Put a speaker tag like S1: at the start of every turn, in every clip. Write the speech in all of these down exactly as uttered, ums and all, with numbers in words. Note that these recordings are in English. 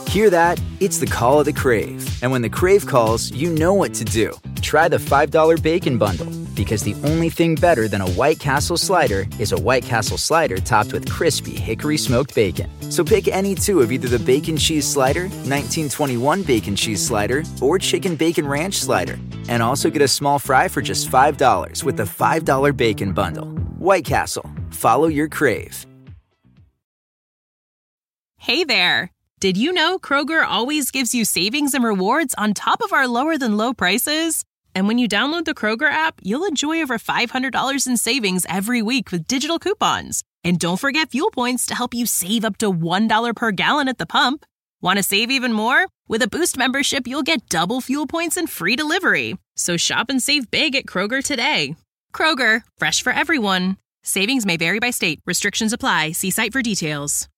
S1: Hear that? It's the call of the Crave. And when the Crave calls, you know what to do. Try the five dollar Bacon Bundle, because the only thing better than a White Castle slider is a White Castle slider topped with crispy hickory smoked bacon. So pick any two of either the Bacon Cheese Slider, nineteen twenty-one Bacon Cheese Slider, or Chicken Bacon Ranch Slider. And also get a small fry for just five dollars with the five dollar Bacon Bundle. White Castle. Follow your Crave.
S2: Hey there. Did you know Kroger always gives you savings and rewards on top of our lower-than-low prices? And when you download the Kroger app, you'll enjoy over five hundred dollars in savings every week with digital coupons. And don't forget fuel points to help you save up to one dollar per gallon at the pump. Want to save even more? With a Boost membership, you'll get double fuel points and free delivery. So shop and save big at Kroger today. Kroger, fresh for everyone. Savings may vary by state. Restrictions apply. See site for details.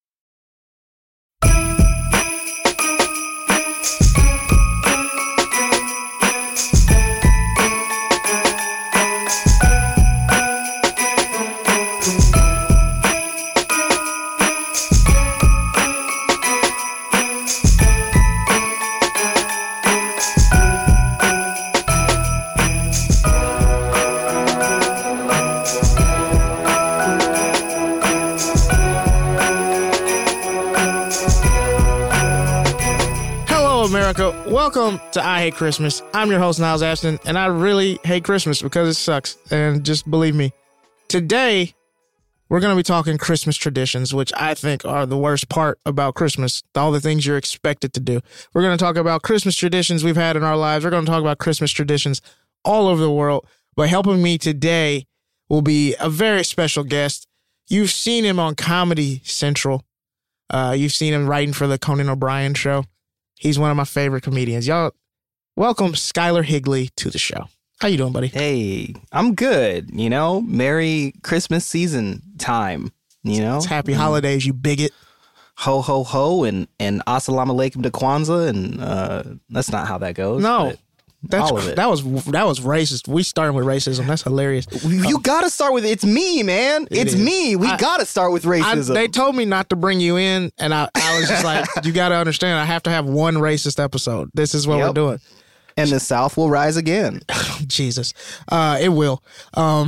S3: America, welcome to I Hate Christmas. I'm your host, Niles Ashton, and I really hate Christmas because it sucks. And just believe me, today we're going to be talking Christmas traditions, which I think are the worst part about Christmas, all the things you're expected to do. We're going to talk about Christmas traditions we've had in our lives. We're going to talk about Christmas traditions all over the world. But helping me today will be a very special guest. You've seen him on Comedy Central. Uh, you've seen him writing for the Conan O'Brien show. He's one of my favorite comedians. Y'all, welcome Skylar Higley to the show. How you doing, buddy?
S4: Hey, I'm good. You know, Merry Christmas season time, you know?
S3: It's happy holidays, you bigot.
S4: Ho, ho, ho, and, and assalamu alaikum to Kwanzaa, and uh, that's not how that goes.
S3: No, that's,
S4: all of it.
S3: that was that was racist. We started with racism. That's hilarious.
S4: You
S3: um,
S4: got to start with, it's me, man.
S3: It
S4: It's
S3: is.
S4: me. We got to start with racism.
S3: I, they told me not to bring you in, and I, I was just like, you got to understand, I have to have one racist episode. This is what
S4: Yep.
S3: we're doing.
S4: And the South will rise again.
S3: Jesus. Uh, it will. Um,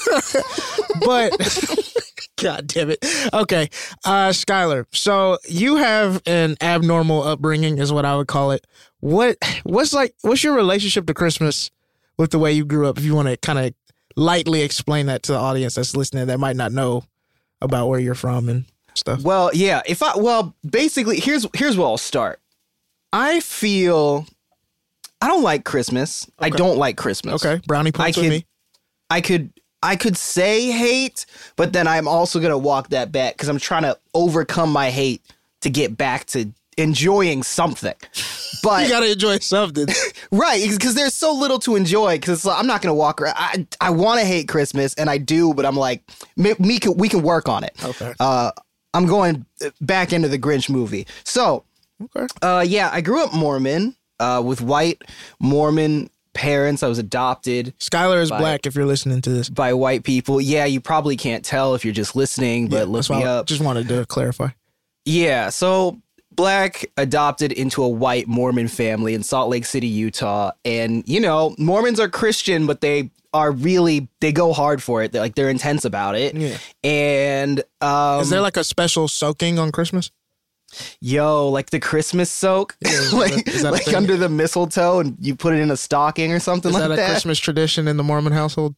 S3: but, God damn it. Okay. Uh, Skylar, so you have an abnormal upbringing is what I would call it. What What's like, what's your relationship to Christmas with the way you grew up? If you want to kind of lightly explain that to the audience that's listening that might not know about where you're from and stuff.
S4: Well, yeah. If I, well, basically, here's here's where I'll start. I feel... I don't like Christmas. Okay. I don't like Christmas.
S3: Okay, brownie points
S4: I
S3: with
S4: could,
S3: me.
S4: I could, I could say hate, but then I'm also gonna walk that back because I'm trying to overcome my hate to get back to enjoying something. But
S3: you gotta enjoy something,
S4: right? Because there's so little to enjoy. Because like, I'm not gonna walk around. I I want to hate Christmas, and I do, but I'm like, me, me can, we can work on it.
S3: Okay.
S4: Uh, I'm going back into the Grinch movie. So,
S3: okay.
S4: Uh, yeah, I grew up Mormon. Uh, with white Mormon parents. I was adopted.
S3: Skylar is
S4: by,
S3: black if you're listening to this.
S4: By white people. Yeah, you probably can't tell if you're just listening, but
S3: yeah,
S4: look me up.
S3: Just wanted to clarify.
S4: Yeah, so black, adopted into a white Mormon family in Salt Lake City, Utah. And, you know, Mormons are Christian, but they are really, they go hard for it. They're like, they're intense about it.
S3: Yeah.
S4: And um,
S3: is there like a special soaking on Christmas?
S4: Yo, like the Christmas soak,
S3: yeah, is
S4: like,
S3: that, is that
S4: like under the mistletoe, and you put it in a stocking or something
S3: is
S4: like
S3: that. Is
S4: that.
S3: that a Christmas tradition in the Mormon household?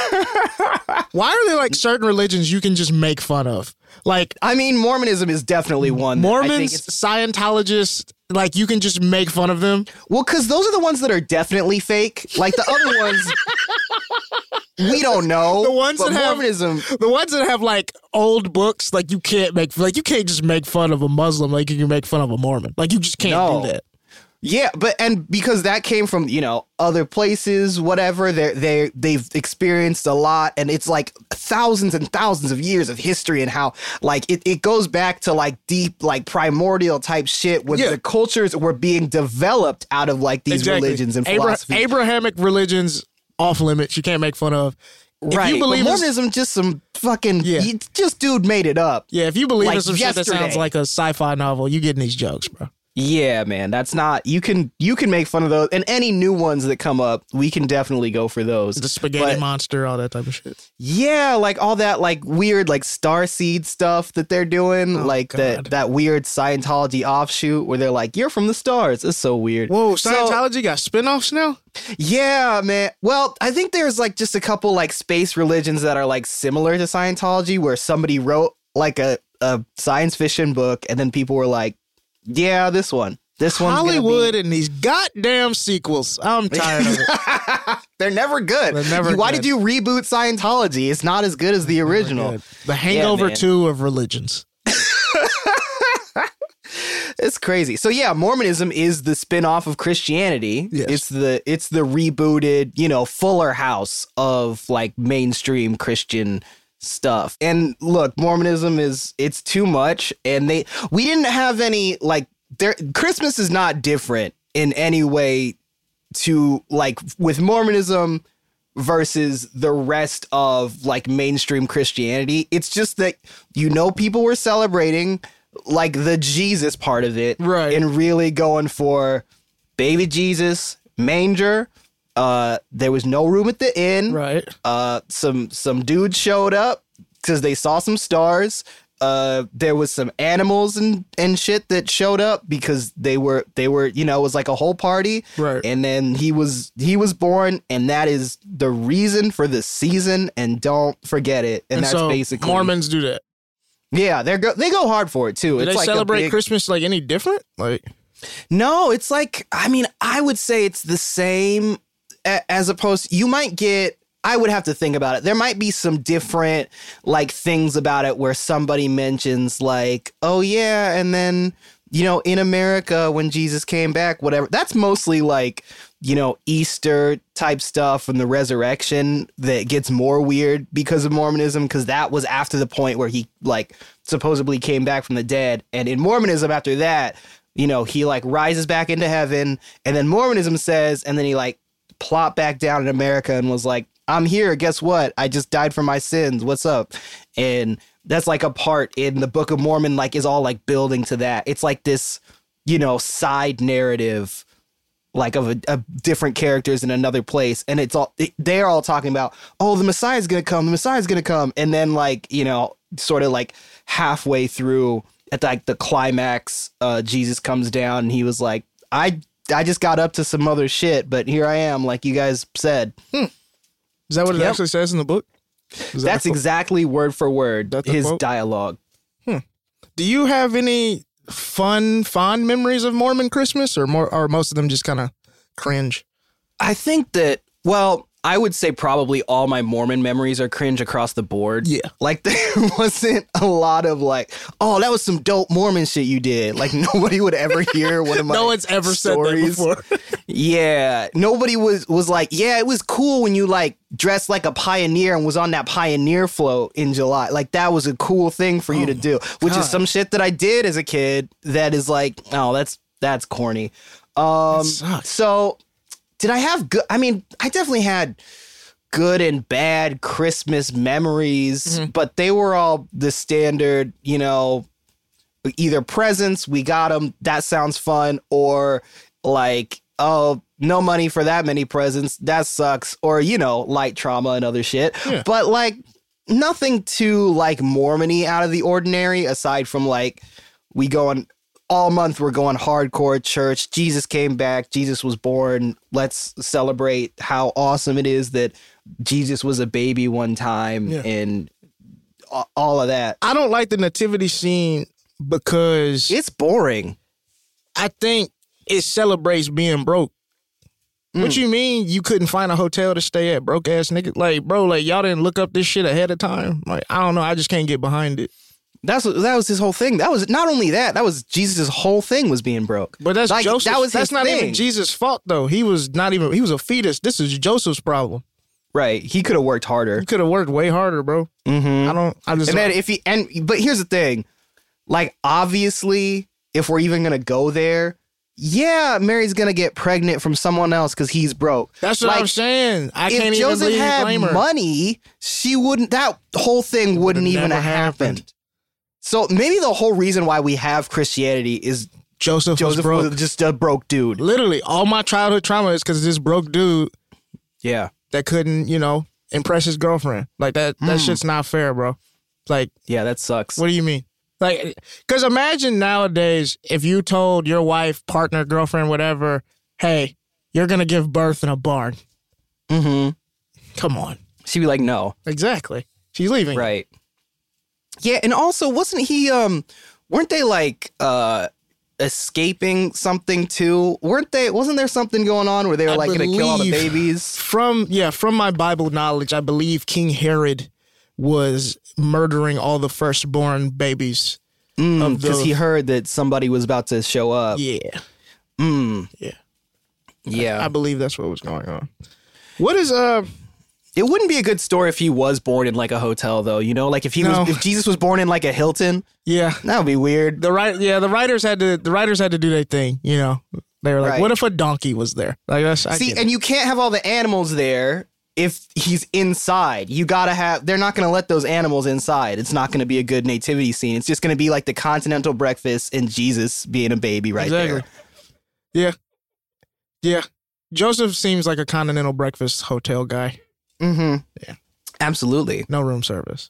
S3: Why are there like certain religions you can just make fun of? Like,
S4: I mean, Mormonism is definitely one.
S3: Mormons,
S4: I think it's,
S3: Scientologists, like you can just make fun of them.
S4: Well, because those are the ones that are definitely fake. Like the other ones, we don't know.
S3: The ones
S4: but
S3: that
S4: Mormonism,
S3: have the ones that have like old books, like you can't make like you can't just make fun of a Muslim like you can make fun of a Mormon. Like you just can't
S4: no.
S3: do that.
S4: Yeah, but and because that came from, you know, other places, whatever, they they they've experienced a lot, and it's like thousands and thousands of years of history, and how like it, it goes back to like deep, like primordial type shit when
S3: yeah.
S4: the cultures were being developed out of like these
S3: exactly.
S4: religions and
S3: Abra-
S4: philosophy.
S3: Abrahamic religions off limits. You can't make fun of.
S4: Right.
S3: If you believe
S4: but
S3: in-
S4: Mormonism, just some fucking,
S3: Yeah.
S4: you- just dude made it up.
S3: Yeah, if you believe
S4: Like
S3: in some shit that sounds
S4: yesterday.
S3: like a sci-fi novel, you getting these jokes, bro.
S4: Yeah, man, that's not, you can, you can make fun of those. And any new ones that come up, we can definitely go for those.
S3: The spaghetti
S4: But-
S3: monster, all that type of shit.
S4: Yeah, like all that like weird like starseed stuff that they're doing,
S3: Oh,
S4: like that
S3: God.
S4: that weird Scientology offshoot where they're like, "You're from the stars." It's so weird.
S3: Whoa,
S4: So-
S3: Scientology got spinoffs now?
S4: yeah, man. Well, I think there's like just a couple like space religions that are like similar to Scientology, where somebody wrote like a a science fiction book, and then people were like, "Yeah, this one." This one's
S3: Hollywood
S4: gonna
S3: and these goddamn sequels. I'm tired of it.
S4: be... They're never good.
S3: They're never
S4: Why
S3: good.
S4: did you reboot Scientology? It's not as good as the original.
S3: The Hangover
S4: man.
S3: two of religions.
S4: It's crazy. So yeah, Mormonism is the spin-off of Christianity.
S3: Yes.
S4: It's the it's the rebooted, you know, Fuller House of like mainstream Christian stuff. And look, Mormonism is it's too much, and they we didn't have any like there Christmas is not different in any way to like with Mormonism versus the rest of like mainstream Christianity. It's just that, you know, people were celebrating like the Jesus part of it,
S3: Right.
S4: and really going for baby Jesus, manger. Uh, there was no room at the inn.
S3: Right.
S4: Uh, some some dudes showed up because they saw some stars. Uh, there was some animals and, and shit that showed up because they were they were you know, it was like a whole party.
S3: Right.
S4: And then he was he was born, and that is the reason for the season. And don't forget it. And,
S3: And
S4: that's
S3: so
S4: basically
S3: Mormons do that.
S4: Yeah, they go they go hard for it too.
S3: Do
S4: it's
S3: they
S4: like a
S3: celebrate
S4: big-
S3: Christmas like any different? Like,
S4: No, it's like, I mean, I would say it's the same a- as opposed, you might get, I would have to think about it. There might be some different like things about it where somebody mentions like, oh yeah, and then, you know, in America when Jesus came back, whatever. That's mostly like, you know, Easter type stuff from the resurrection that gets more weird because of Mormonism, because that was after the point where he like supposedly came back from the dead. And in Mormonism after that, you know, he like rises back into heaven, and then Mormonism says, and then he like plopped back down in America and was like, I'm here. Guess what? I just died for my sins. What's up? And that's like a part in the Book of Mormon, like is all like building to that. It's like this, you know, side narrative, like of a, a different characters in another place. And it's all, they're all talking about, oh, the Messiah's going to come. The Messiah's going to come. And then like, you know, sort of like halfway through at like the climax, uh, Jesus comes down and he was like, I, I just got up to some other shit, but here I am, like you guys said.
S3: is that what it
S4: Yep.
S3: actually says in the book? Is that
S4: That's
S3: a quote?
S4: exactly word for word
S3: That's a
S4: his
S3: quote?
S4: dialogue.
S3: Do you have any fun, fond memories of Mormon Christmas, or more, or most of them just kind of cringe?
S4: I think that, well, I would say probably all my Mormon memories are cringe across the board.
S3: Yeah.
S4: Like there wasn't a lot of like, oh, that was some dope Mormon shit you did. Like nobody would ever hear one of my
S3: No one's ever
S4: stories.
S3: said that before.
S4: Yeah. Nobody was was like, yeah, it was cool when you like dressed like a pioneer and was on that pioneer float in July. Like that was a cool thing for you to do, which
S3: God.
S4: is some shit that I did as a kid that is like, oh, that's that's corny. Um
S3: sucks.
S4: so did I have good I mean, I definitely had good and bad Christmas memories,
S3: Mm-hmm.
S4: but they were all the standard, you know, either presents, we got them, that sounds fun, or like, oh, no money for that many presents, that sucks, or, you know, light trauma and other shit.
S3: Yeah.
S4: But like nothing too like Mormon-y out of the ordinary, aside from like we going all month, we're going hardcore church. Jesus came back. Jesus was born. Let's celebrate how awesome it is that Jesus was a baby one time,
S3: Yeah.
S4: and a- all of that.
S3: I don't like the nativity scene because
S4: It's boring.
S3: I think it celebrates being broke. What
S4: Mm.
S3: you mean you couldn't find a hotel to stay at, broke ass nigga? Like, bro, like y'all didn't look up this shit ahead of time. Like, I don't know. I just can't get behind it.
S4: That's what, that was his whole thing. That was not only that. That was Jesus' whole thing was being broke.
S3: But that's
S4: Like,
S3: Joseph.
S4: that was
S3: that's
S4: his
S3: not
S4: thing.
S3: even Jesus' fault though. He was not even. He was a fetus. This is Joseph's problem.
S4: Right. He could have worked harder.
S3: He could have worked way harder, bro.
S4: Mm-hmm.
S3: I don't. I just.
S4: And then if he and but here's the thing, like obviously, if we're even gonna go there, yeah, Mary's gonna get pregnant from someone else because he's broke.
S3: That's what
S4: like,
S3: I'm saying. I
S4: if
S3: can't
S4: Joseph
S3: even
S4: had
S3: blame her.
S4: money, she wouldn't. That whole thing wouldn't even
S3: never
S4: have happened.
S3: happened.
S4: So maybe the whole reason why we have Christianity is
S3: Joseph,
S4: Joseph
S3: was broke.
S4: was just a broke dude.
S3: Literally, all my childhood trauma is because this broke dude
S4: Yeah,
S3: that couldn't, you know, impress his girlfriend. Like that. That
S4: Mm.
S3: shit's not fair, bro. Like,
S4: yeah, that sucks.
S3: what do you mean? Like, because imagine nowadays if you told your wife, partner, girlfriend, whatever, hey, you're gonna give birth in a barn.
S4: Mm-hmm.
S3: Come on.
S4: She'd be like, no,
S3: Exactly. She's leaving.
S4: right? Yeah, and also, wasn't he? Um, weren't they like uh escaping something too? Weren't they? Wasn't there something going on where they were
S3: I
S4: like going to kill all the
S3: believe-
S4: babies?
S3: From yeah, from my Bible knowledge, I believe King Herod was murdering all the firstborn babies. of
S4: Because
S3: the-
S4: he heard that somebody was about to show up.
S3: Yeah,
S4: Mm,
S3: yeah.
S4: yeah.
S3: I believe that's what was going on. What is uh?
S4: It wouldn't be a good story if he was born in like a hotel, though. You know, like if he
S3: No.
S4: was, if Jesus was born in like a Hilton,
S3: Yeah,
S4: that would be weird.
S3: the right. Yeah, the writers had to. The writers had to do their thing. You know, they were like,
S4: Right.
S3: "What if a donkey was there?" Like that's I
S4: See,
S3: get it.
S4: and you can't have all the animals there if he's inside. You gotta have. They're not gonna let those animals inside. It's not gonna be a good nativity scene. It's just gonna be like the continental breakfast and Jesus being a baby right
S3: Exactly.
S4: there.
S3: Yeah, yeah. Joseph seems like a continental breakfast hotel guy.
S4: Mm-hmm.
S3: Yeah.
S4: Absolutely.
S3: No room service.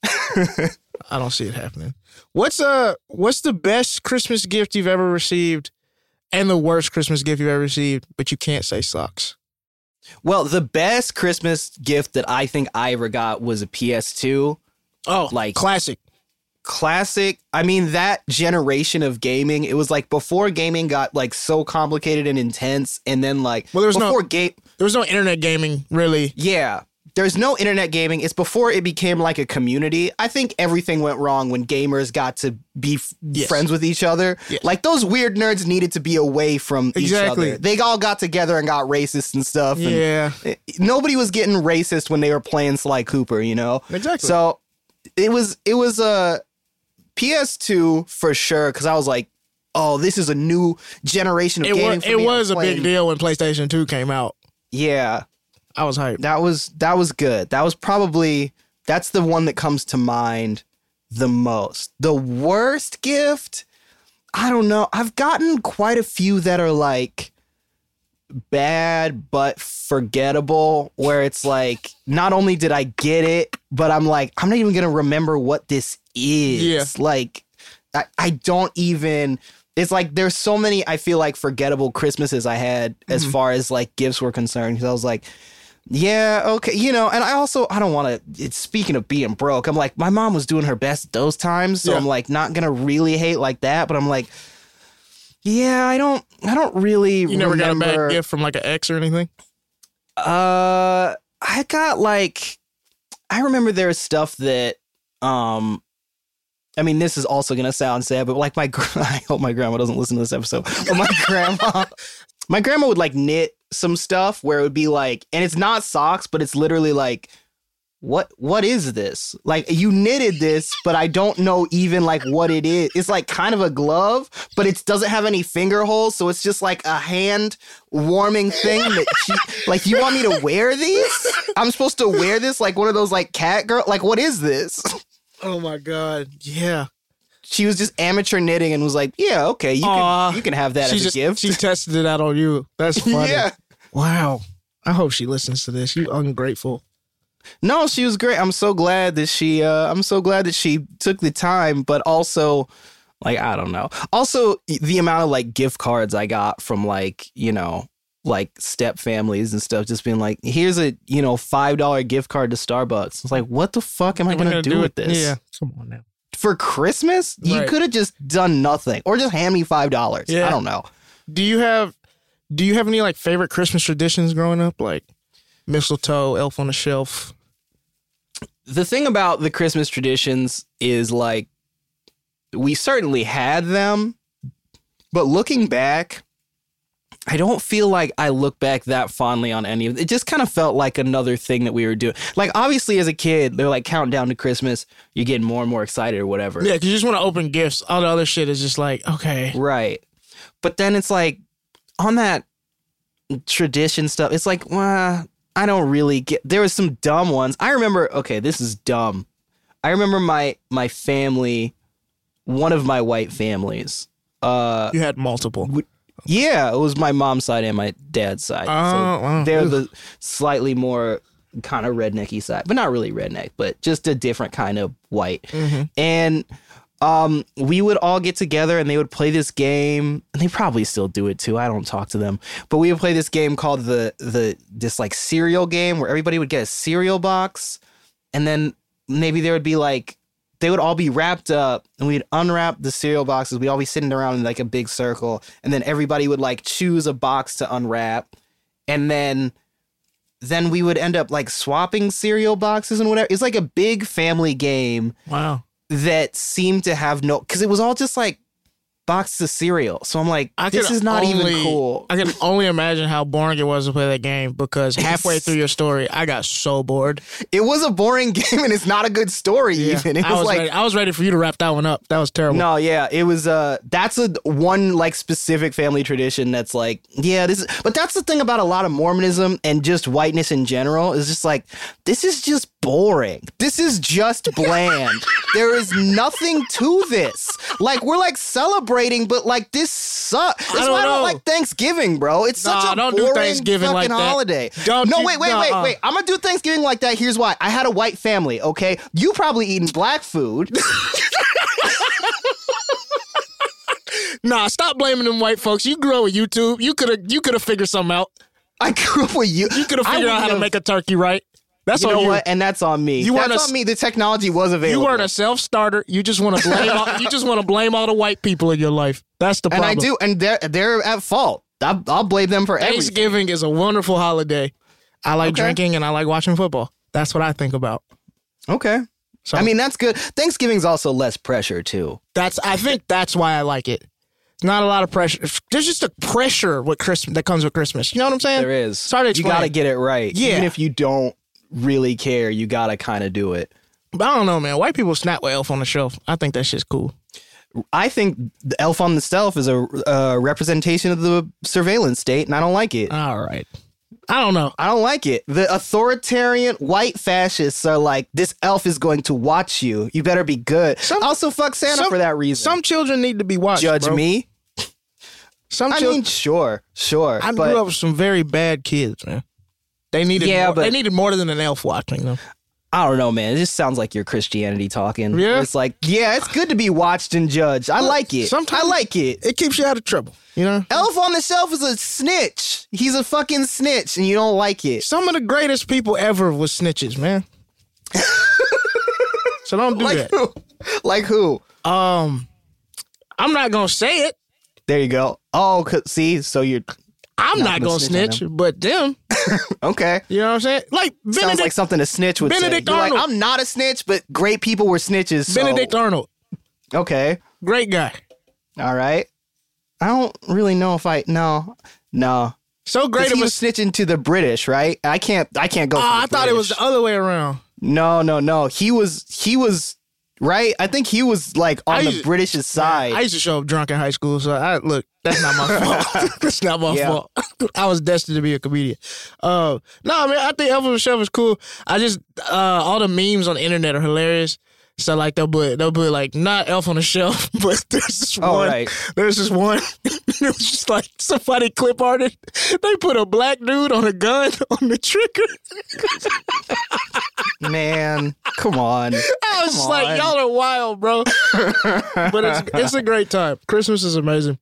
S3: I don't see it happening. What's uh what's the best Christmas gift you've ever received and the worst Christmas gift you've ever received, but you can't say socks?
S4: Well, the best Christmas gift that I think I ever got was a P S two.
S3: Oh,
S4: Like-
S3: classic.
S4: Classic. I mean, that generation of gaming, it was like before gaming got like so complicated and intense. And then like
S3: Well, there was no-
S4: before game.
S3: There was no internet gaming, really.
S4: Yeah. There's no internet gaming. It's before it became like a community. I think everything went wrong when gamers got to be f-
S3: Yes.
S4: friends with each other.
S3: Yes.
S4: Like those weird nerds needed to be away from
S3: Exactly.
S4: each other. They all got together and got racist and stuff. and
S3: Yeah.
S4: it- nobody was getting racist when they were playing Sly Cooper, you know?
S3: Exactly.
S4: So it was it was a P S two for sure, because I was like, oh, this is a new generation of
S3: It
S4: gaming.
S3: was
S4: for
S3: it
S4: me. I'm
S3: was a
S4: playing-
S3: big deal when PlayStation two came out.
S4: Yeah.
S3: I was hyped.
S4: That was that was good. That was probably that's the one that comes to mind the most. The worst gift, I don't know. I've gotten quite a few that are like bad but forgettable, where it's like not only did I get it, but I'm like, I'm not even gonna remember what this is.
S3: Yeah.
S4: Like I, I don't even it's like there's so many I feel like forgettable Christmases I had as far as like gifts were concerned, because I was like, yeah, okay, you know, and I also I don't want to. Speaking of being broke, I'm like, my mom was doing her best those times, so
S3: Yeah.
S4: I'm like not gonna really hate like that, but I'm like, yeah, I don't, I don't really.
S3: You never
S4: remember,
S3: got a bad gift from like an ex or anything?
S4: Uh, I got like, I remember there was stuff that, um, I mean, this is also gonna sound sad, but like my, gr- I hope my grandma doesn't listen to this episode. But my grandma, my grandma would like knit some stuff where it would be like, and it's not socks, but it's literally like, what, what is this? Like you knitted this, but I don't know even like what it is. It's like kind of a glove, but it doesn't have any finger holes, so it's just like a hand warming thing that she, like, you want me to wear these? I'm supposed to wear this like one of those like cat girl. Like, what is this?
S3: Oh my god. Yeah.
S4: She was just amateur knitting and was like, yeah, okay, you
S3: Aw.
S4: can you can have that
S3: She
S4: as
S3: just
S4: a gift.
S3: she tested it out on you. That's funny.
S4: Yeah.
S3: Wow. I hope she listens to this. You ungrateful.
S4: No, she was great. I'm so glad that she uh I'm so glad that she took the time, but also like I don't know. Also the amount of like gift cards I got from like, you know, like step families and stuff, just being like, here's a, you know, five dollar gift card to Starbucks. It's like, what the fuck am I
S3: What am
S4: gonna, do, with
S3: it?
S4: this?
S3: Yeah. Come on now.
S4: For Christmas? You
S3: Right.
S4: could have just done nothing. Or just hand me five dollars.
S3: Yeah.
S4: I don't know.
S3: Do you have do you have any like favorite Christmas traditions growing up? Like mistletoe, elf on the shelf?
S4: The thing about the Christmas traditions is like we certainly had them, but looking back, I don't feel like I look back that fondly on any of it. It just kind of felt like another thing that we were doing. Like obviously as a kid, they're like counting down to Christmas, you're getting more and more excited or whatever.
S3: Yeah, because you just want to open gifts. All the other shit is just like, okay.
S4: Right. But then it's like on that tradition stuff, it's like, well, I don't really get. There was some dumb ones. I remember. Okay, this is dumb. I remember my my family, one of my white families. Uh,
S3: you had multiple.
S4: Would, yeah, it was my mom's side and my dad's side.
S3: Oh,
S4: so
S3: wow.
S4: They're the slightly more kind of rednecky side, but not really redneck, but just a different kind of white.
S3: Mm-hmm.
S4: And um, we would all get together and they would play this game, and they probably still do it too. I don't talk to them, but we would play this game called the the this like cereal game where everybody would get a cereal box, and then maybe there would be like. They would all be wrapped up and we'd unwrap the cereal boxes. We'd all be sitting around in like a big circle. And then everybody would like choose a box to unwrap. And then then we would end up like swapping cereal boxes and whatever. It's like a big family game.
S3: Wow.
S4: That seemed to have no, because it was all just like boxes of cereal. So I'm like,
S3: I
S4: this is not
S3: only,
S4: even cool.
S3: I can only imagine how boring it was to play that game because halfway through your story, I got so bored.
S4: It was a boring game and it's not a good story yeah. even. It
S3: I
S4: was,
S3: was
S4: like
S3: ready, I was ready for you to wrap that one up. That was terrible.
S4: No, yeah, it was uh that's a one like specific family tradition that's like, yeah, this is, but that's the thing about a lot of Mormonism and just whiteness in general is just like, this is just boring. This is just bland. There is nothing to this. Like we're like celebrating, but like this sucks. That's
S3: I don't
S4: why I
S3: know.
S4: don't like Thanksgiving, bro. It's
S3: Nah,
S4: such a
S3: don't do
S4: boring
S3: Thanksgiving
S4: fucking
S3: like that.
S4: holiday.
S3: Don't
S4: no,
S3: you-
S4: wait, wait, wait,
S3: nuh-uh.
S4: wait. I'm gonna do Thanksgiving like that. Here's why. I had a white family, okay? You probably eating black food.
S3: Nah, stop blaming them white folks. You grew up with YouTube. You could have you could have figured something out.
S4: I grew up with you.
S3: You could have figured out how to make a turkey right. That's
S4: You
S3: on
S4: know
S3: you.
S4: what? And that's on me.
S3: You
S4: that's
S3: weren't a-
S4: on me. The technology was available.
S3: You weren't a self-starter. You just want to blame. all, you just want to blame all the white people in your life. That's the
S4: and
S3: problem.
S4: I do, and they're they're at fault. I'll, I'll blame them for everything.
S3: Thanksgiving is a wonderful holiday. I like
S4: Okay.
S3: drinking and I like watching football. That's what I think about.
S4: Okay.
S3: So
S4: I mean, that's good. Thanksgiving's also less pressure too.
S3: that's. I think that's why I like it. It's not a lot of pressure. There's just a pressure with Christmas that comes with Christmas. You know what I'm saying?
S4: There is.
S3: It's hard to
S4: You
S3: explain.
S4: got to get it right.
S3: Yeah.
S4: Even if you don't really care, you got to kind of do it.
S3: But I don't know, man. White people snap with Elf on the Shelf. I think that shit's cool.
S4: I think the Elf on the Shelf is a uh, representation of the surveillance state, and I don't like it.
S3: All right. I don't know.
S4: I don't like it. The authoritarian white fascists are like, this elf is going to watch you. You better be good.
S3: Some-
S4: also, fuck Santa
S3: some-
S4: for that reason.
S3: Some children need to be watched.
S4: Judge
S3: bro.
S4: me.
S3: Some
S4: I
S3: children.
S4: mean, sure, sure.
S3: I
S4: but
S3: grew up with some very bad kids, man. They needed.
S4: Yeah,
S3: more,
S4: but-
S3: they needed more than an elf watching them.
S4: I don't know, man. It just sounds like your Christianity talking.
S3: Yeah?
S4: It's like, yeah, it's good to be watched and judged. I like it.
S3: Sometimes-
S4: I like it.
S3: It keeps you out of trouble. You know.
S4: Elf on the Shelf is a snitch. He's a fucking snitch, and you don't like it.
S3: Some of the greatest people ever was snitches, man. So don't do
S4: Like
S3: that.
S4: who? Like who?
S3: Um, I'm not gonna say it.
S4: There you go. Oh, 'cause- see, so you're
S3: I'm
S4: Not
S3: not,
S4: gonna
S3: gonna
S4: snitch
S3: snitch,
S4: on
S3: but them.
S4: okay.
S3: You know what I'm saying? Like
S4: Sounds
S3: Benedict,
S4: like something a snitch would
S3: Benedict
S4: say. You're like,
S3: Arnold.
S4: I'm not a snitch, but great people were snitches. So.
S3: Benedict Arnold,
S4: Okay.
S3: great guy.
S4: All right. I don't really know if I no no.
S3: So great
S4: 'Cause
S3: it
S4: he
S3: was.
S4: was snitching to the British, right? I can't. I can't go.
S3: Oh,
S4: for the
S3: I thought it was
S4: British.
S3: the other way around.
S4: No, no, no. He was. He was. Right. I think he was like on
S3: I
S4: the
S3: used-
S4: British's side.
S3: I used to show up drunk in high school, so I look. That's not my fault. That's not my
S4: Yeah.
S3: fault. I was destined to be a comedian. Uh, no, man, I think Elf on the Shelf is cool. I just uh, all the memes on the internet are hilarious. So like they'll put they'll put like not Elf on the Shelf, but there's this
S4: Oh,
S3: one.
S4: right.
S3: There's this one. It was just like somebody clip arted. They put a black dude on a gun on the trigger.
S4: Man, come on.
S3: I was just
S4: Come
S3: like,
S4: on.
S3: y'all are wild, bro. But it's it's a great time. Christmas is amazing.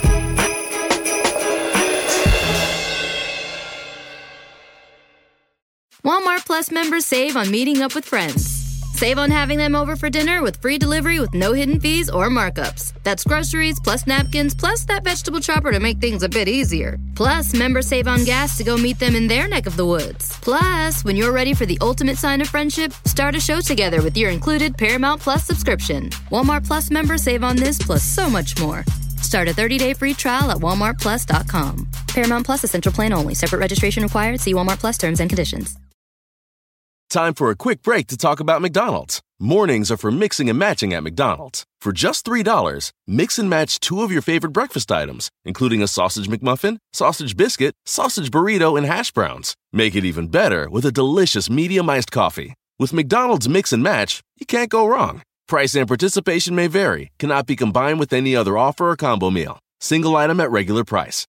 S5: Walmart Plus members save on meeting up with friends. Save on having them over for dinner with free delivery with no hidden fees or markups. That's groceries, plus napkins, plus that vegetable chopper to make things a bit easier. Plus, members save on gas to go meet them in their neck of the woods. Plus, when you're ready for the ultimate sign of friendship, start a show together with your included Paramount Plus subscription. Walmart Plus members save on this plus so much more. Start a thirty-day free trial at walmart plus dot com. Paramount Plus Essential Plan only. Separate registration required. See Walmart Plus terms and conditions.
S6: Time for a quick break to talk about McDonald's. Mornings are for mixing and matching at McDonald's. For just three dollars, mix and match two of your favorite breakfast items, including a sausage McMuffin, sausage biscuit, sausage burrito, and hash browns. Make it even better with a delicious medium iced coffee. With McDonald's Mix and Match, you can't go wrong. Price and participation may vary, cannot be combined with any other offer or combo meal. Single item at regular price.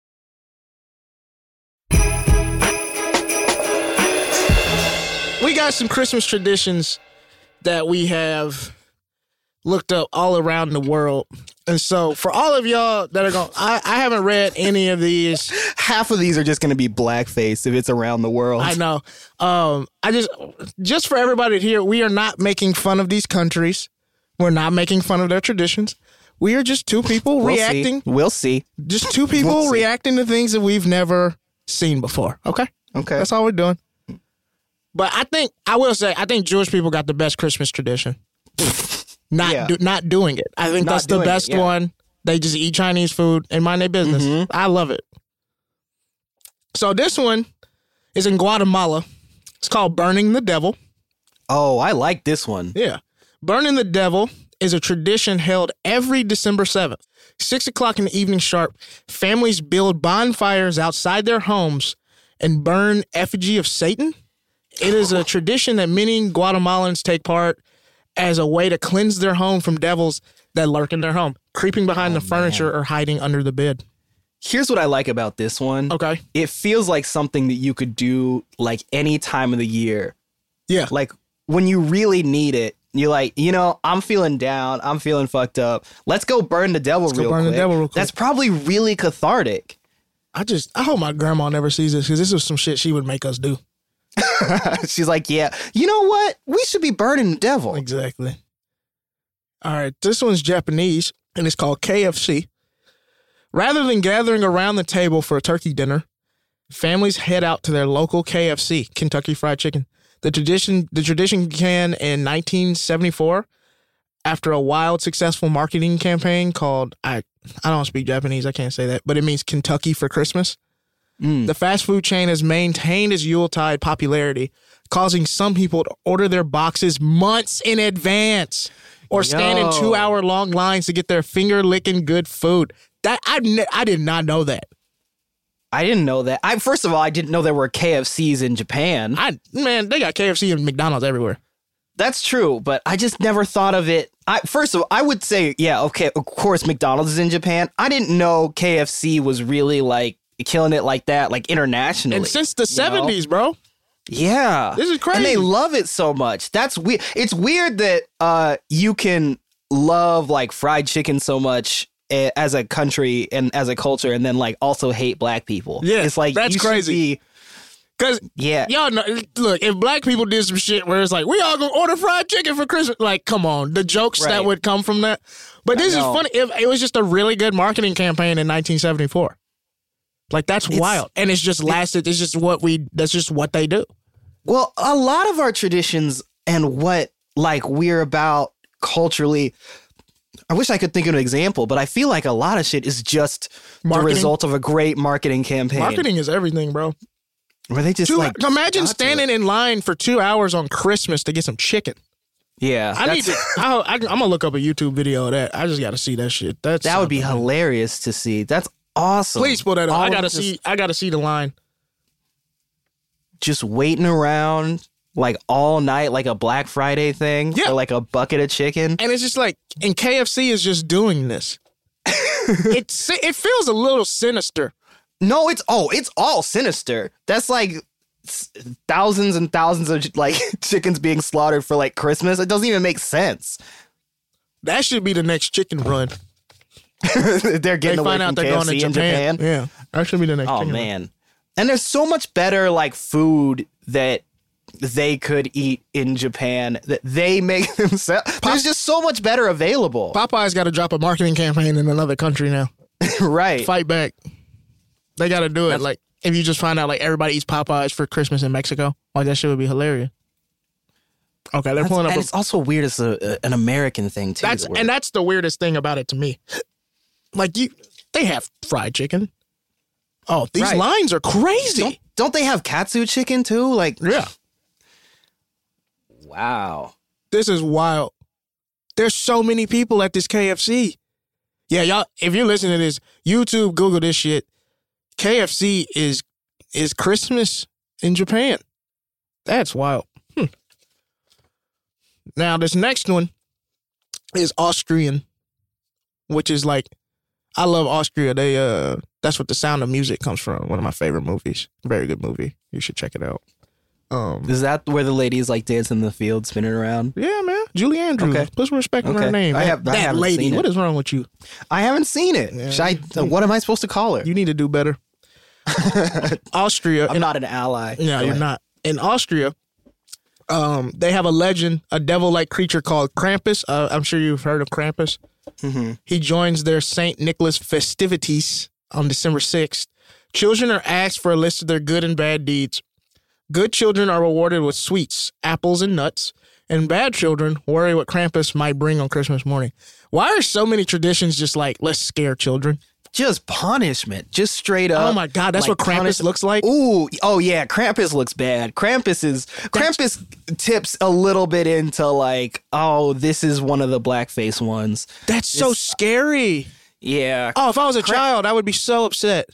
S3: We got some Christmas traditions that we have looked up all around the world. And so for all of y'all that are going, I, I haven't read any of these.
S4: Half of these are just going to be blackface if it's around the world.
S3: I know. Um, I just, just for everybody here, we are not making fun of these countries. We're not making fun of their traditions. We are just two people
S4: we'll
S3: reacting.
S4: See. We'll see.
S3: Just two people we'll reacting to things that we've never seen before. Okay?
S4: Okay.
S3: That's all we're doing. But I think, I will say, I think Jewish people got the best Christmas tradition. not
S4: yeah.
S3: do, not doing it. I think
S4: not
S3: that's the best
S4: it, yeah.
S3: one. They just eat Chinese food and mind their business.
S4: Mm-hmm.
S3: I love it. So this one is in Guatemala. It's called Burning the Devil.
S4: Oh, I like this one.
S3: Yeah. Burning the Devil is a tradition held every December seventh. Six o'clock in the evening sharp, families build bonfires outside their homes and burn effigy of Satan. It is a tradition that many Guatemalans take part as a way to cleanse their home from devils that lurk in their home, creeping behind
S4: oh,
S3: the furniture
S4: man.
S3: or hiding under the bed.
S4: Here's what I like about this one.
S3: Okay.
S4: It feels like something that you could do like any time of the year.
S3: Yeah.
S4: Like when you really need it, you're like, you know, I'm feeling down. I'm feeling fucked up. Let's go burn the devil,
S3: Let's
S4: real,
S3: go burn
S4: quick.
S3: the devil real quick.
S4: That's probably really cathartic.
S3: I just, I hope my grandma never sees this because this is some shit she would make us do.
S4: She's like, yeah, you know what? We should be burning the devil.
S3: Exactly. All right, this one's Japanese, and it's called K F C. Rather than gathering around the table for a turkey dinner, families head out to their local K F C, Kentucky Fried Chicken. The tradition, the tradition began in nineteen seventy-four after a wild, successful marketing campaign called, I, I don't speak Japanese, I can't say that, but it means Kentucky for Christmas. Mm. The fast food chain has maintained its Yuletide popularity, causing some people to order their boxes months in advance or stand
S4: Yo.
S3: in two-hour-long lines to get their finger-licking good food. That I, ne- I did not know that.
S4: I didn't know that. I First of all, I didn't know there were K F Cs in Japan.
S3: I Man, they got K F C and McDonald's everywhere.
S4: That's true, but I just never thought of it. I First of all, I would say, yeah, okay, of course McDonald's is in Japan. I didn't know K F C was really, like, killing it like that, like internationally.
S3: And since the seventies, bro.
S4: Yeah.
S3: This is crazy.
S4: And they love it so much. That's weird. It's weird that uh, you can love like fried chicken so much a- as a country and as a culture and then like also hate black people.
S3: Yeah,
S4: it's like
S3: that's
S4: you
S3: crazy. Because
S4: yeah.
S3: y'all know, look, if black people did some shit where it's like, we all gonna order fried chicken for Christmas, like, come on, the jokes
S4: Right.
S3: that would come from that. But this is funny. If it was just a really good marketing campaign in nineteen seventy-four. Like, that's
S4: It's-
S3: wild. And it's just lasted. It's just what we, that's just what they do.
S4: Well, a lot of our traditions and what like we're about culturally, I wish I could think of an example, but I feel like a lot of shit is just
S3: Marketing.
S4: the result of a great marketing campaign.
S3: Marketing is everything, bro.
S4: Where they just
S3: Two,
S4: like
S3: imagine
S4: got to
S3: standing
S4: it.
S3: in line for two hours on Christmas to get some chicken.
S4: Yeah,
S3: I need
S4: that's-
S3: to, I, I, I'm going to look up a YouTube video of that. I just got to see that shit. That's
S4: that would be
S3: something.
S4: hilarious to see. That's awesome.
S3: Please pull that up.
S4: All
S3: I
S4: of
S3: got to
S4: this-
S3: see, I got to see the line.
S4: just waiting around like all night, like a Black Friday thing,
S3: Yeah.
S4: for like a bucket of chicken.
S3: And it's just like, and K F C is just doing this. it's it feels a little sinister.
S4: No, it's oh, it's all sinister. That's like s- thousands and thousands of like chickens being slaughtered for like Christmas. It doesn't even make sense.
S3: That should be the next chicken run.
S4: They're
S3: They
S4: getting away
S3: find
S4: from
S3: out they're
S4: K F C
S3: going to
S4: in
S3: Japan.
S4: Japan.
S3: Yeah, that should be the next.
S4: Oh
S3: chicken run.
S4: man, and there's so much better like food that they could eat in Japan that they make themselves. There's just so much better available.
S3: Popeye's got to drop a marketing campaign in another country now.
S4: Right.
S3: Fight back. They got to do it. Like, if you just find out like everybody eats Popeyes for Christmas in Mexico, like that shit would be hilarious. Okay, they're
S4: That's-
S3: pulling up.
S4: and
S3: A,
S4: it's also weird as a, a- an American thing too.
S3: that's
S4: that we're-
S3: and that's the weirdest thing about it to me. Like you, they have fried chicken. Oh, these
S4: Right.
S3: lines are crazy.
S4: don't, don't they have katsu chicken too? Like,
S3: Yeah.
S4: wow.
S3: This is wild. There's so many people at this K F C. Yeah, y'all, if you're listening to this, YouTube, Google this shit. K F C is is Christmas in Japan. That's wild. Hmm. Now, this next one is Austrian, which is like, I love Austria. They uh, that's what The Sound of Music comes from. One of my favorite movies. Very good movie. You should check it out. Um,
S4: Is that where the ladies like dancing in the field, spinning around?
S3: Yeah, man. Julie Andrews.
S4: Okay.
S3: Put some respect on
S4: Okay.
S3: her name.
S4: I
S3: man.
S4: have- I
S3: that
S4: haven't
S3: lady.
S4: seen it.
S3: What is wrong with you?
S4: I haven't seen it.
S3: Yeah.
S4: Should I, what am I supposed to call her?
S3: You need to do better. Austria.
S4: I'm not an ally.
S3: No,
S4: Go
S3: you're
S4: ahead.
S3: not. In Austria, um, they have a legend, a devil-like creature called Krampus. Uh, I'm sure you've heard of Krampus.
S4: Mm-hmm.
S3: He joins their Saint Nicholas festivities on December sixth. Children are asked for a list of their good and bad deeds. Good children are rewarded with sweets, apples, and nuts. And bad children worry what Krampus might bring on Christmas morning. Why are so many traditions just like, let's scare children?
S4: Just punishment. Just straight up.
S3: Oh my God, that's what Krampus
S4: punish-
S3: looks like?
S4: Ooh, oh yeah, Krampus looks bad. Krampus is Krampus tips a little bit into like, oh, this is one of the blackface ones.
S3: That's so scary.
S4: Yeah.
S3: Oh, if I was a child, I would be so upset.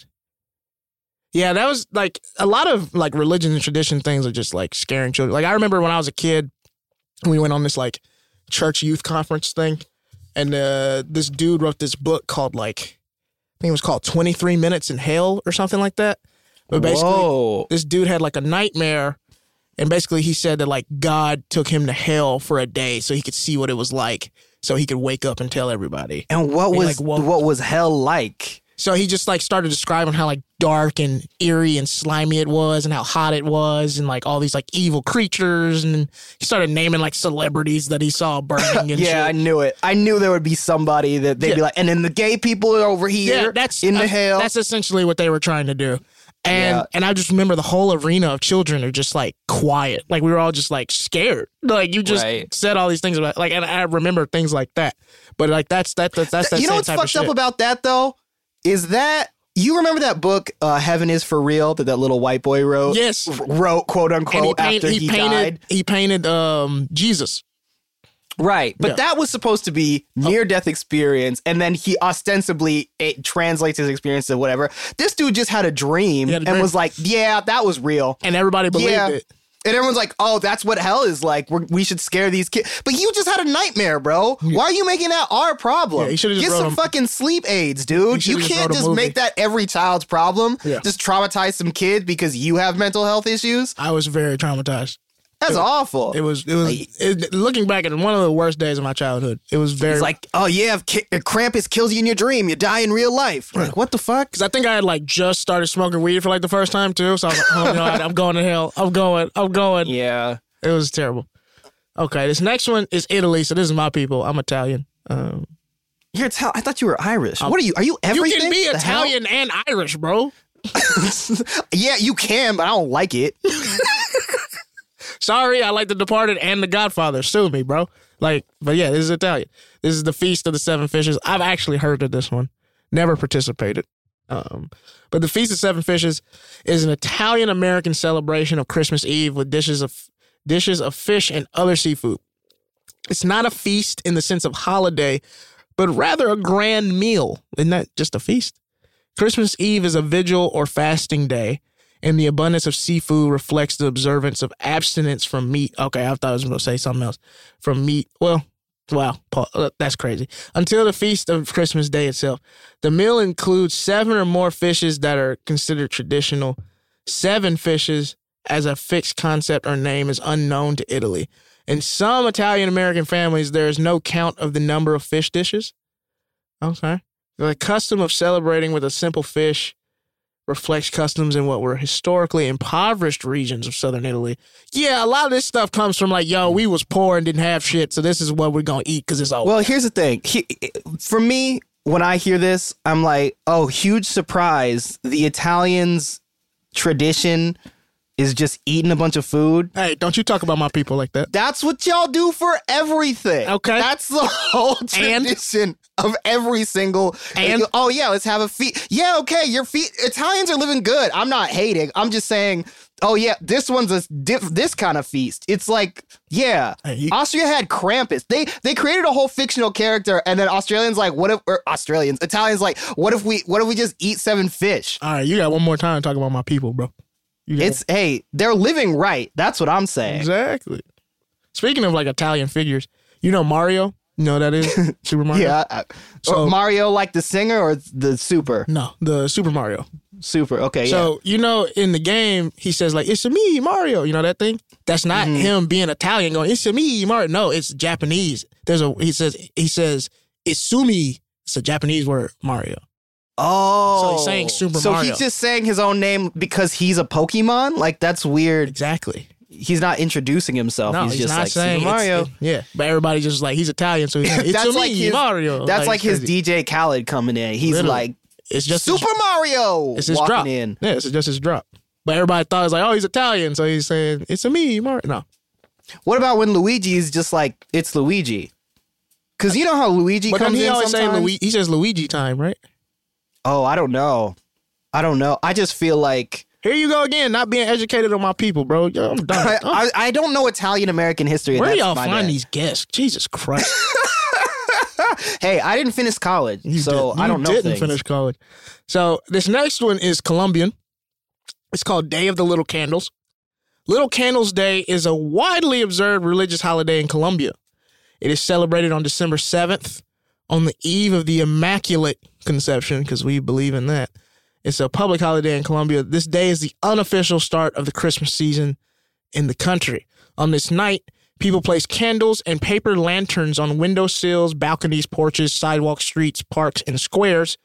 S3: Yeah, that was like a lot of like religion and tradition things are just like scaring children. Like I remember when I was a kid, we went on this like church youth conference thing, and uh, this dude wrote this book called like, I think it was called twenty-three minutes in Hell or something like that. But basically,
S4: Whoa.
S3: this dude had like a nightmare, and basically he said that like God took him to hell for a day so he could see what it was like, so he could wake up and tell everybody.
S4: And what
S3: He,
S4: was
S3: like, woke-
S4: what was hell like?
S3: So he just like started describing how like dark and eerie and slimy it was and how hot it was and like all these like evil creatures, and he started naming like celebrities that he saw burning and
S4: Yeah, I
S3: shit.
S4: knew it. I knew there would be somebody that they'd
S3: Yeah.
S4: be like, and then the gay people are over here
S3: Yeah, that's
S4: in the
S3: uh,
S4: hell.
S3: That's essentially what they were trying to do. And
S4: Yeah.
S3: and I just remember the whole arena of children are just like quiet. Like we were all just like scared. Like you just
S4: Right.
S3: said all these things about like, and I remember things like that. But like that's that that's that's that
S4: you know
S3: same
S4: what's
S3: type of
S4: fucked up
S3: shit.
S4: about that though? Is that you remember that book, uh, Heaven is for Real, that that little white boy wrote?
S3: Yes.
S4: R- wrote, quote unquote,
S3: And he, paint,
S4: after
S3: he,
S4: he,
S3: painted
S4: died.
S3: he painted um Jesus.
S4: Right. But
S3: Yeah.
S4: that was supposed to be near death experience. And then he ostensibly it translates his experience to whatever. This dude just had a dream
S3: He had a
S4: and
S3: dream.
S4: was like, yeah, that was real.
S3: And everybody believed
S4: Yeah.
S3: it.
S4: And everyone's like, oh, that's what hell is like. We're, we should scare these kids. But you just had a nightmare, bro. Why are you making that our problem?
S3: Yeah, you should've just
S4: Get
S3: wrote
S4: some
S3: a-
S4: fucking sleep aids, dude.
S3: You
S4: You,
S3: should've just
S4: can't
S3: wrote a
S4: just
S3: movie.
S4: make that every child's problem.
S3: Yeah.
S4: Just traumatize some kids because you have mental health issues.
S3: I was very traumatized.
S4: That's awful.
S3: It was, it was,
S4: Like-
S3: it, looking back at it, one of the worst days of my childhood. It was very,
S4: It's like, oh yeah, if Ki- if Krampus kills you in your dream, you die in real life. You're like, what the fuck?
S3: because I think I had like just started smoking weed for like the first time too. So I was like, oh, you know, I, I'm going to hell. I'm going, I'm going.
S4: Yeah.
S3: It was terrible. Okay, this next one is Italy. So this is my people. I'm Italian. Um,
S4: You're Italian. I thought you were Irish. what are you? Are you
S3: you
S4: everything?
S3: can be
S4: The hell?
S3: Italian and Irish, bro.
S4: Yeah, you can, but I don't like it.
S3: Sorry, I like The Departed and The Godfather. Sue me, bro. Like, but yeah, this is Italian. This is the Feast of the Seven Fishes. I've actually heard of this one. Never participated. Um, but the Feast of Seven Fishes is an Italian-American celebration of Christmas Eve with dishes of dishes of fish and other seafood. It's not a feast in the sense of holiday, but rather a grand meal. Isn't that just a feast? Christmas Eve is a vigil or fasting day, and the abundance of seafood reflects the observance of abstinence from meat. Okay, I thought I was going to say something else. From meat. Well, wow, Paul, uh, that's crazy. Until the feast of Christmas Day itself. The meal includes seven or more fishes that are considered traditional. Seven fishes as a fixed concept or name is unknown to Italy. In some Italian-American families, there is no count of the number of fish dishes. Okay. The custom of celebrating with a simple fish reflects customs in what were historically impoverished regions of southern Italy. Yeah, a lot of this stuff comes from like, yo, we was poor and didn't have shit, so this is what we're going to eat because it's all.
S4: Well, here's the thing. He, for me, when I hear this, I'm like, oh, huge surprise. The Italians' tradition is just eating a bunch of food.
S3: Hey, don't you talk about my people like that.
S4: That's what y'all do for everything.
S3: Okay.
S4: That's the whole tradition of every single.
S3: And?
S4: Oh, yeah, let's have a feast. Yeah, okay, your feet. Italians are living good. I'm not hating. I'm just saying, oh, yeah, this one's a diff, this kind of feast. It's like, yeah.
S3: Hey, you-
S4: Austria had Krampus. They they created a whole fictional character, and then Australians like, what if, or Australians, Italians like, what if we, what if we just eat seven fish?
S3: All right, you got one more time to talk about my people, bro. You got
S4: It's, hey, they're living right. That's what I'm saying.
S3: Exactly. Speaking of like Italian figures, you know Mario? You know what that is? Super Mario?
S4: Yeah. I-
S3: So-
S4: Mario like the singer or the super?
S3: No, the Super Mario.
S4: Super. Okay,
S3: So, you know, in the game, he says like, it's a me, Mario. You know that thing? That's not
S4: Mm-hmm.
S3: him being Italian going, it's a me, Mario. No, it's Japanese. There's a, he says, he says, Isumi. It's a Japanese word, Mario.
S4: Oh.
S3: So he's saying Super
S4: so
S3: Mario.
S4: he's just saying his own name because he's a Pokemon? Like, that's weird.
S3: Exactly.
S4: He's not introducing himself.
S3: No,
S4: he's,
S3: he's,
S4: just
S3: not
S4: like
S3: saying
S4: Super Mario.
S3: it's- yeah, but everybody just like, he's Italian, so he's like, it's
S4: That's
S3: a
S4: like
S3: me,
S4: his-
S3: Mario.
S4: That's like,
S3: it's
S4: his
S3: crazy.
S4: D J Khaled coming in. He's
S3: Literally.
S4: like,
S3: It's just
S4: Super Mario
S3: It's his
S4: walking
S3: drop.
S4: in.
S3: Yeah, it's just his drop. But everybody thought it was like, oh, he's Italian, so he's saying it's a me, Mario. No,
S4: What about when Luigi's just like, it's Luigi? Because you know how Luigi
S3: but then
S4: comes
S3: he
S4: in
S3: always say
S4: sometimes?
S3: Luigi. He says Luigi time, right?
S4: Oh, I don't know. I don't know. I just feel like
S3: Here you go again, not being educated on my people, bro. Yo, I'm done.
S4: I,
S3: I'm-
S4: I, I don't know Italian American history. and
S3: Where do
S4: that's
S3: y'all
S4: my
S3: find
S4: bad.
S3: these guests? Jesus Christ!
S4: Hey, I didn't finish college,
S3: You
S4: so
S3: did-
S4: I don't
S3: you
S4: know
S3: didn't
S4: things.
S3: finish college. So this next one is Colombian. It's called Day of the Little Candles. Little Candles Day is a widely observed religious holiday in Colombia. It is celebrated on December seventh, on the eve of the Immaculate Conception, because we believe in that. It's a public holiday in Colombia. This day is the unofficial start of the Christmas season in the country. On this night, people place candles and paper lanterns on windowsills, balconies, porches, sidewalks, streets, parks, and squares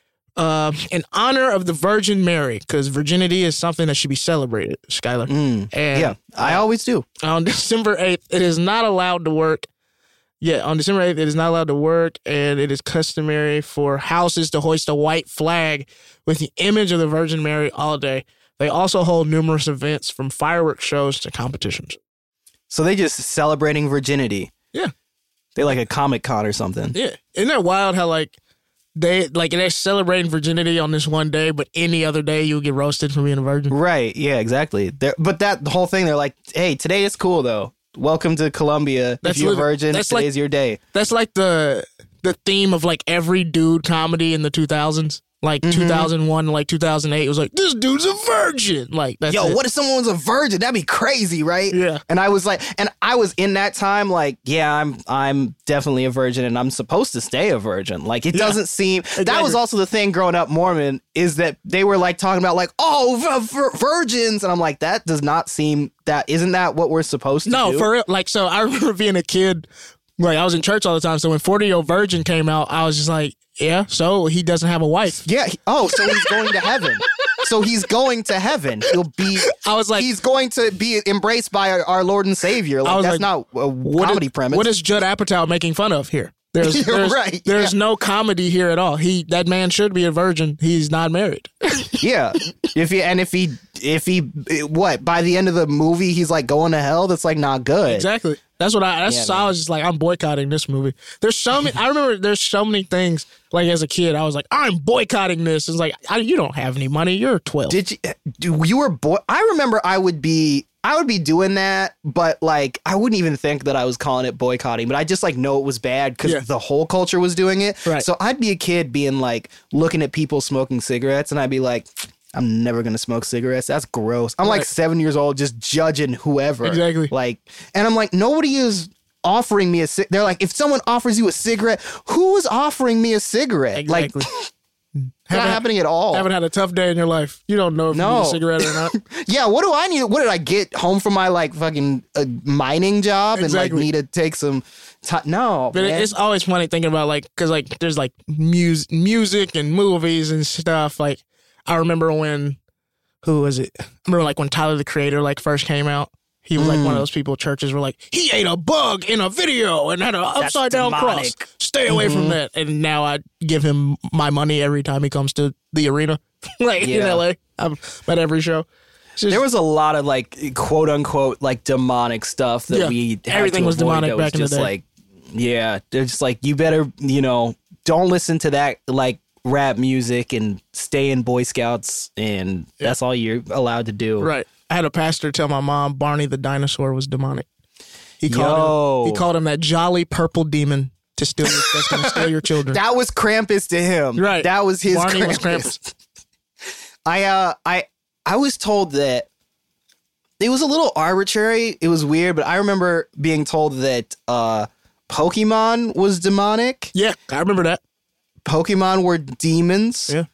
S3: uh, in honor of the Virgin Mary, because virginity is something that should be celebrated, Skylar.
S4: Mm,
S3: And
S4: yeah, I always do.
S3: on December eighth, it is not allowed to work. Yeah, on December eighth, it is not allowed to work, and it is customary for houses to hoist a white flag with the image of the Virgin Mary all day. They also hold numerous events from fireworks shows to competitions.
S4: So they just celebrating virginity.
S3: Yeah.
S4: They like a Comic Con or something.
S3: Yeah. Isn't that wild how, like, they like they're celebrating virginity on this one day, but any other day you'll get roasted for being a virgin?
S4: Right. Yeah, exactly. They're, but that the whole thing, they're like, hey, today is cool, though. Welcome to Colombia.
S3: That's
S4: if you're a
S3: lit-
S4: virgin,
S3: that's
S4: today's
S3: like-
S4: your day.
S3: That's like the the theme of, like, every dude comedy in the two thousands. Like, two thousand one, like, two thousand eight, it was like, this dude's a virgin. Like, that's
S4: Yo,
S3: it.
S4: what if someone was a virgin? That'd be crazy, right?
S3: Yeah.
S4: And I was like, and I was in that time like, yeah, I'm I'm definitely a virgin and I'm supposed to stay a virgin. Like, it
S3: Yeah.
S4: doesn't seem, that
S3: Exactly.
S4: was also the thing growing up Mormon, is that they were like talking about like, oh, v- v- virgins. And I'm like, that does not seem, that, isn't that what we're supposed to
S3: No,
S4: do?
S3: for real. Like, so I remember being a kid, like, I was in church all the time. So when forty Year Old Virgin came out, I was just like, yeah, so he doesn't have a wife.
S4: Yeah. he- Oh, so he's going to heaven. So he's going to heaven. He'll be,
S3: I was like,
S4: he's going to be embraced by our, our Lord and Savior. Like,
S3: was
S4: that's
S3: like,
S4: not a
S3: what
S4: comedy
S3: is,
S4: premise.
S3: What is Judd Apatow making fun of here? There's,
S4: You're
S3: there's,
S4: right,
S3: there's
S4: yeah.
S3: no comedy here at all. He That man should be a virgin. He's not married.
S4: Yeah. If he and if he if he what by the end of the movie he's like going to hell, that's like not good.
S3: Exactly. That's what I. That's
S4: Yeah,
S3: so I was just like, I'm boycotting this movie. There's so many. I remember there's so many things. Like as a kid, I was like, I'm boycotting this. It's like I, you don't have any money. You're twelve.
S4: Did you? Do you were boy? I remember I would be. I would be doing that, but like I wouldn't even think that I was calling it boycotting, but I just like know it was bad because
S3: Yeah.
S4: the whole culture was doing it.
S3: Right.
S4: So I'd be a kid being like looking at people smoking cigarettes, and I'd be like, I'm never gonna smoke cigarettes. That's gross. I'm like
S3: Right.
S4: seven years old, just judging whoever.
S3: Exactly.
S4: Like, and I'm like, nobody is offering me a cig. They're like, if someone offers you a cigarette, who is offering me a cigarette?
S3: Exactly.
S4: Like, not
S3: Haven't-
S4: happening at all.
S3: Haven't had a tough day in your life. You don't know if
S4: No.
S3: you need a cigarette or not.
S4: Yeah, what do I need? What did I get home from my like fucking uh, mining job and
S3: Exactly.
S4: like need to take some time? No,
S3: But
S4: man.
S3: it's always funny thinking about like, cause like there's like mus- music and movies and stuff. Like I remember when, who was it? I remember like when Tyler the Creator like first came out. He was like one of those people. Churches were like, he ate a bug in a video and had an upside down cross.
S4: demonic.
S3: Stay away from that. And now I give him my money every time he comes to the arena, like in
S4: Yeah.
S3: L A. I'm at every show. Just,
S4: there was a lot of like quote unquote like demonic stuff that
S3: yeah,
S4: we had
S3: everything
S4: to
S3: was
S4: avoid
S3: demonic
S4: that was
S3: back in the
S4: just
S3: day.
S4: like, yeah, they're just like, you better, you know, don't listen to that like rap music and stay in Boy Scouts, and
S3: Yeah.
S4: that's all you're allowed to do.
S3: Right. I had a pastor tell my mom Barney the dinosaur was demonic. He called
S4: Yo.
S3: him. He called him that jolly purple demon to steal your, that's going to steal your children.
S4: That was Krampus to him.
S3: Right.
S4: That was his
S3: Barney
S4: Krampus.
S3: was Krampus.
S4: I uh I I was told that it was a little arbitrary. It was weird, but I remember being told that uh Pokemon was demonic.
S3: Yeah, I remember that.
S4: Pokemon were demons.
S3: Yeah.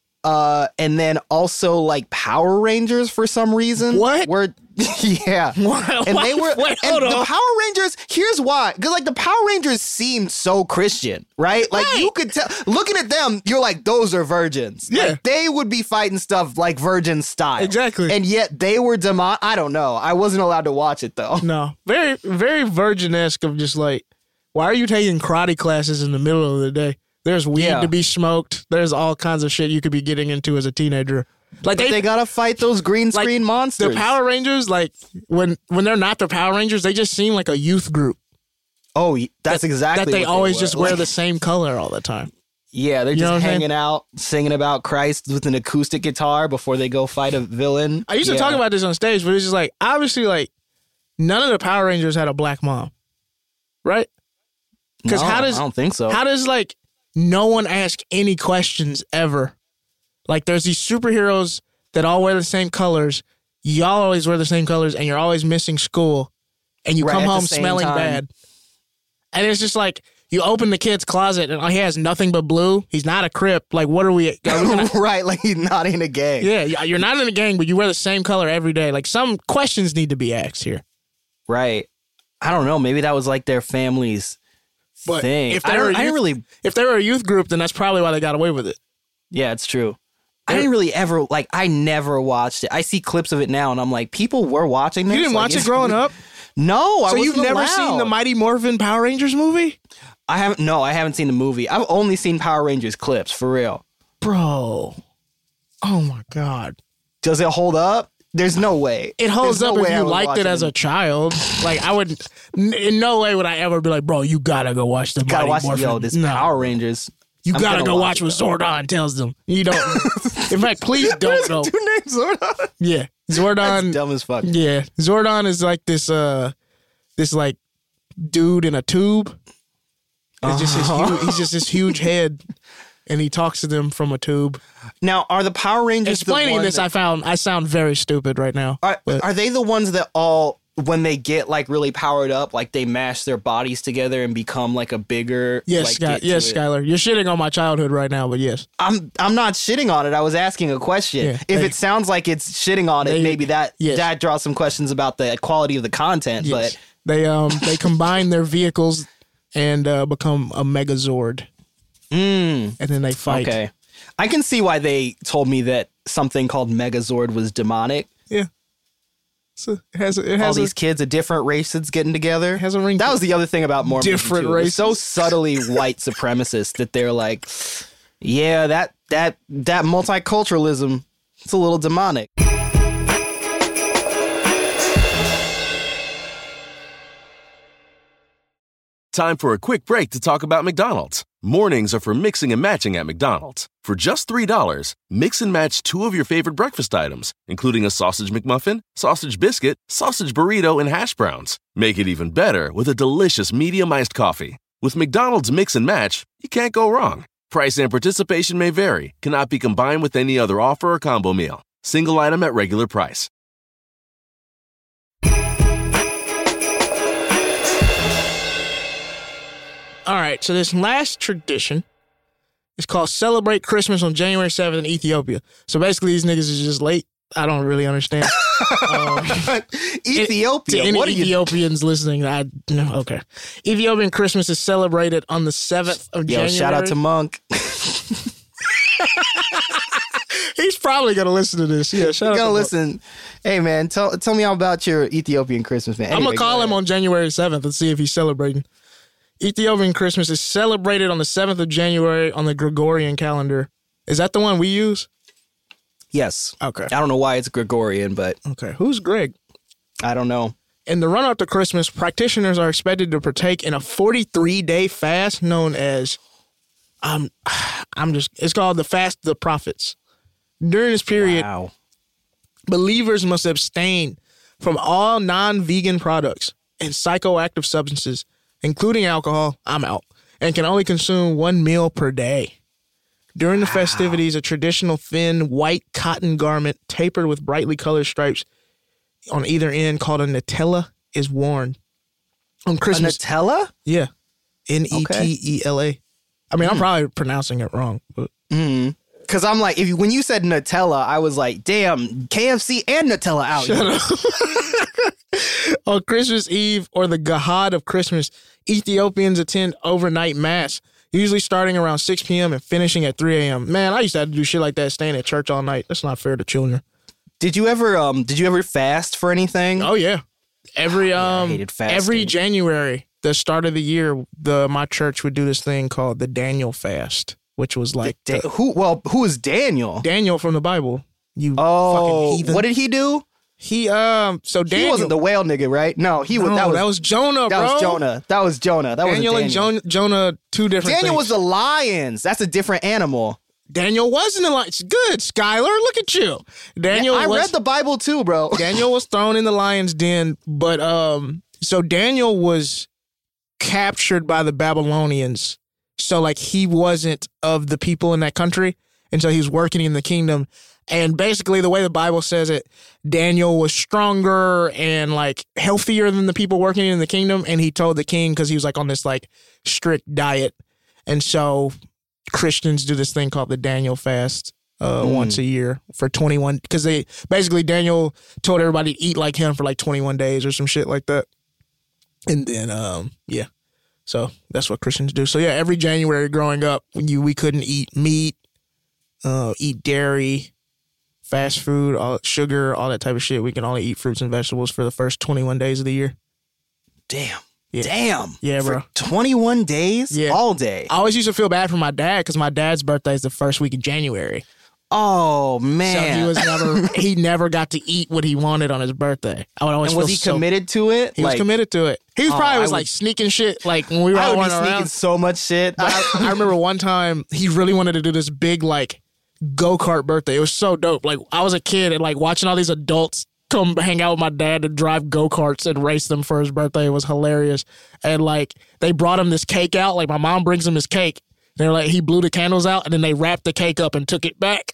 S4: Uh, and then also like Power Rangers for some reason.
S3: What?
S4: Were yeah.
S3: What?
S4: And they were
S3: Wait,
S4: and
S3: hold
S4: the
S3: on.
S4: Power Rangers, here's why. Because like the Power Rangers seemed so Christian, right? Like
S3: Right.
S4: you could tell looking at them, you're like, those are virgins.
S3: Yeah.
S4: Like, they would be fighting stuff like virgin style.
S3: Exactly.
S4: And yet they were demon I don't know. I wasn't allowed to watch it though.
S3: No, very, very virgin-esque of just like, why are you taking karate classes in the middle of the day? There's weed
S4: Yeah.
S3: to be smoked. There's all kinds of shit you could be getting into as a teenager. Like
S4: But they, gotta fight those green
S3: like,
S4: screen monsters.
S3: the Power Rangers, like when when they're not the Power Rangers, they just seem like a youth group.
S4: Oh, that's exactly
S3: that they
S4: what
S3: always
S4: were.
S3: just wear
S4: Like,
S3: the same color all the time.
S4: Yeah, they're
S3: You know
S4: just
S3: what I'm
S4: hanging
S3: saying?
S4: out, singing about Christ with an acoustic guitar before they go fight a villain.
S3: I used to
S4: Yeah.
S3: talk about this on stage, but it's just like obviously like none of the Power Rangers had a black mom, right? Because
S4: No,
S3: how does
S4: I don't think so.
S3: How does like no one ask any questions ever? Like there's these superheroes that all wear the same colors. Y'all always wear the same colors, and you're always missing school, and you
S4: Right,
S3: come
S4: at the
S3: home
S4: same
S3: smelling
S4: time.
S3: bad. And it's just like you open the kid's closet, and he has nothing but blue. He's not a Crip. Like what are we? Are we gonna,
S4: right, like he's not in a gang.
S3: yeah, you're not in a gang, but you wear the same color every day. Like some questions need to be asked here.
S4: Right. I don't know. Maybe that was like their family's
S3: But
S4: thing.
S3: if
S4: I,
S3: they were
S4: don't,
S3: a
S4: I didn't
S3: youth-
S4: really.
S3: If they were a youth group, then that's probably why they got away with it.
S4: Yeah, it's true. I didn't really ever like. I never watched it. I see clips of it now, and I'm like, people were watching this.
S3: You didn't
S4: Like,
S3: watch it
S4: it's-
S3: growing up?
S4: No, I
S3: So
S4: wasn't
S3: you've never
S4: allowed.
S3: seen the Mighty Morphin Power Rangers movie?
S4: I haven't. No, I haven't seen the movie. I've only seen Power Rangers clips for real.
S3: Bro. Oh my God.
S4: Does it hold up? There's no way.
S3: It holds
S4: There's
S3: up
S4: no
S3: if
S4: way I
S3: you
S4: would
S3: liked
S4: watch
S3: it as
S4: in-
S3: a child. Like I would, n- in no way would I ever be like, bro, you gotta go watch the
S4: Gotta
S3: Mighty
S4: watch
S3: Morphin.
S4: yo this
S3: No.
S4: Power Rangers.
S3: You
S4: I'm
S3: gotta
S4: gonna
S3: go
S4: watch
S3: watch
S4: it,
S3: what Zordon tells them. You don't. In fact, please don't go.
S4: Two names Zordon.
S3: Yeah,
S4: That's
S3: Zordon.
S4: dumb as fuck.
S3: Yeah, Zordon is like this. Uh, this like dude in a tube. It's just his
S4: Uh-huh.
S3: huge, he's just this huge head, and he talks to them from a tube.
S4: Now, are the Power Rangers the
S3: Explaining
S4: ones
S3: this,
S4: that-
S3: I found I sound very stupid right now.
S4: Are,
S3: but-
S4: are they the ones that all, when they get like really powered up, like they mash their bodies together and become like a bigger?
S3: Yes,
S4: like,
S3: Sky,
S4: get to
S3: yes,
S4: it?
S3: Skylar. You're shitting on my childhood right now, but yes.
S4: I'm I'm not shitting on it. I was asking a question.
S3: Yeah,
S4: if
S3: they-
S4: it sounds like it's shitting on it,
S3: they-
S4: maybe that
S3: yes.
S4: that draws some questions about the quality of the content.
S3: Yes.
S4: But
S3: They um they combine their vehicles and uh, become a Megazord,
S4: mm,
S3: and then they fight.
S4: okay, I can see why they told me that something called Megazord was demonic.
S3: Yeah. So it has a, it
S4: All
S3: has a,
S4: these kids of different races getting together.
S3: has a ring.
S4: That was the other thing about Mormonism.
S3: Different
S4: too. It was so
S3: races.
S4: subtly white supremacist that they're like, yeah, that that that multiculturalism, it's a little demonic.
S6: Time for a quick break to talk about McDonald's. Mornings are for mixing and matching at McDonald's. For just three dollars, mix and match two of your favorite breakfast items, including a sausage McMuffin, sausage biscuit, sausage burrito, and hash browns. Make it even better with a delicious medium iced coffee. With McDonald's Mix and Match, you can't go wrong. Price and participation may vary, cannot be combined with any other offer or combo meal. Single item at regular price.
S3: All right, so this last tradition is called Celebrate Christmas on January seventh in Ethiopia. So basically, these niggas is just late. I don't really understand. um,
S4: Ethiopia.
S3: to any
S4: What are you?
S3: Ethiopians listening, I no, okay. Ethiopian Christmas is celebrated on the seventh of
S4: Yo,
S3: January.
S4: shout out to Monk.
S3: He's probably gonna listen to this. Yeah, shout out.
S4: Gonna
S3: to
S4: listen. Hey man, tell tell me all about your Ethiopian Christmas, man.
S3: I'm
S4: Anyway,
S3: gonna call
S4: go
S3: him
S4: ahead.
S3: on January seventh and see if he's celebrating. Ethiopian Christmas is celebrated on the seventh of January on the Gregorian calendar. Is that the one we use?
S4: Yes.
S3: Okay.
S4: I don't know why it's Gregorian, but
S3: Okay. Who's Greg?
S4: I don't know.
S3: In the run-up to Christmas, practitioners are expected to partake in a forty-three day fast known as, um, I'm just, it's called the Fast of the Prophets. During this period,
S4: Wow.
S3: believers must abstain from all non-vegan products and psychoactive substances, including alcohol, I'm out, and can only consume one meal per day. During the wow. festivities, a traditional thin white cotton garment tapered with brightly colored stripes on either end called a Nutella is worn. On Christmas.
S4: A Nutella?
S3: Yeah. N E T E L A. I mean, mm. I'm probably pronouncing it wrong, but.
S4: Mm. Because I'm like, if you, when you said Nutella, I was like, damn, K F C and Nutella out.
S3: Shut up. On Christmas Eve or the Gahad of Christmas, Ethiopians attend overnight mass, usually starting around six p.m. and finishing at three a.m. Man, I used to have to do shit like that, staying at church all night. That's not fair to children.
S4: Did you ever um did you ever fast for anything?
S3: Oh yeah. Every um
S4: yeah, I hated fasting.
S3: Every January, the start of the year, the my church would do this thing called the Daniel fast, which was like
S4: da-
S3: the,
S4: who well, who is Daniel?
S3: Daniel from the Bible. You
S4: oh,
S3: fucking heathen.
S4: What did he do?
S3: He um so Daniel
S4: He wasn't the whale nigga, right? No, he was
S3: no,
S4: that was
S3: that was Jonah,
S4: that
S3: bro.
S4: was Jonah. That was Jonah. That
S3: Daniel
S4: was
S3: and Jonah, Jonah two different
S4: Daniel
S3: things.
S4: was the lions. That's a different animal.
S3: Daniel wasn't a lion. It's good, Skylar. Look at you. Daniel
S4: yeah, I
S3: was,
S4: read the Bible too, bro.
S3: Daniel was thrown in the lion's den, but um so Daniel was captured by the Babylonians. So like he wasn't of the people in that country, and so he was working in the kingdom. And basically the way the Bible says it, Daniel was stronger and like healthier than the people working in the kingdom, and he told the king because he was like on this like strict diet. And so Christians do this thing called the Daniel fast uh, mm. once a year for twenty-one, because they basically Daniel told everybody to eat like him for like twenty-one days or some shit like that. And then, um, yeah, so that's what Christians do. So yeah, every January growing up, you we couldn't eat meat, uh, eat dairy, fast food, all sugar, all that type of shit. We can only eat fruits and vegetables for the first twenty-one days of the year.
S4: Damn.
S3: Yeah.
S4: Damn.
S3: Yeah, bro.
S4: For twenty-one days?
S3: Yeah.
S4: All day.
S3: I always used to feel bad for my dad because my dad's birthday is the first week of January.
S4: Oh, man.
S3: So he was never, he never got to eat what he wanted on his birthday. I would always
S4: and was
S3: feel
S4: he
S3: so,
S4: committed to it?
S3: He
S4: like,
S3: was committed to it. He was
S4: oh,
S3: probably was
S4: I
S3: like
S4: would,
S3: sneaking shit. Like when we were
S4: I
S3: all
S4: would be
S3: running
S4: sneaking
S3: around.
S4: so much shit.
S3: I, I remember one time he really wanted to do this big like go-kart birthday. It was so dope. Like I was a kid and like watching all these adults come hang out with my dad and drive go-karts and race them for his birthday. It was hilarious. And like they brought him this cake out. Like my mom brings him his cake. They're like, he blew the candles out and then they wrapped the cake up and took it back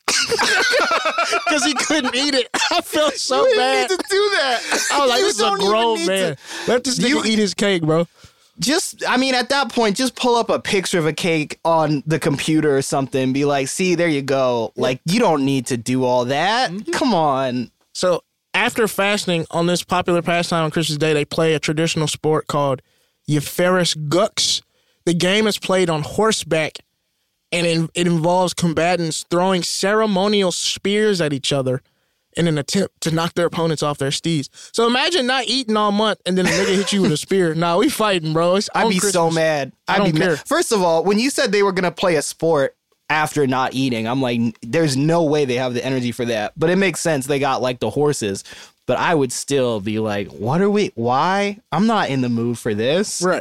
S3: because he couldn't eat it. I felt so
S4: you
S3: bad.
S4: You didn't need to do that.
S3: I was like,
S4: You
S3: this is a
S4: don't even
S3: grown
S4: need
S3: man.
S4: to-
S3: Let this nigga
S4: You-
S3: eat his cake, bro.
S4: Just, I mean, at that point, just pull up a picture of a cake on the computer or something and be like, see, there you go. Like, you don't need to do all that.
S3: Mm-hmm.
S4: Come on.
S3: So after fasting on this popular pastime on Christmas Day, they play a traditional sport called Yeferis Gux. The game is played on horseback, and it, it involves combatants throwing ceremonial spears at each other in an attempt to knock their opponents off their steeds. So imagine not eating all month and then a nigga hit you with a spear. Nah, we fighting, bro. It's
S4: I'd
S3: on
S4: be
S3: Christmas.
S4: so mad. I'd
S3: I don't
S4: be
S3: care.
S4: Mad. First of all, when you said they were going to play a sport after not eating, I'm like, there's no way they have the energy for that. But it makes sense. They got like the horses. But I would still be like, what are we? Why? I'm not in the mood for this.
S3: Right.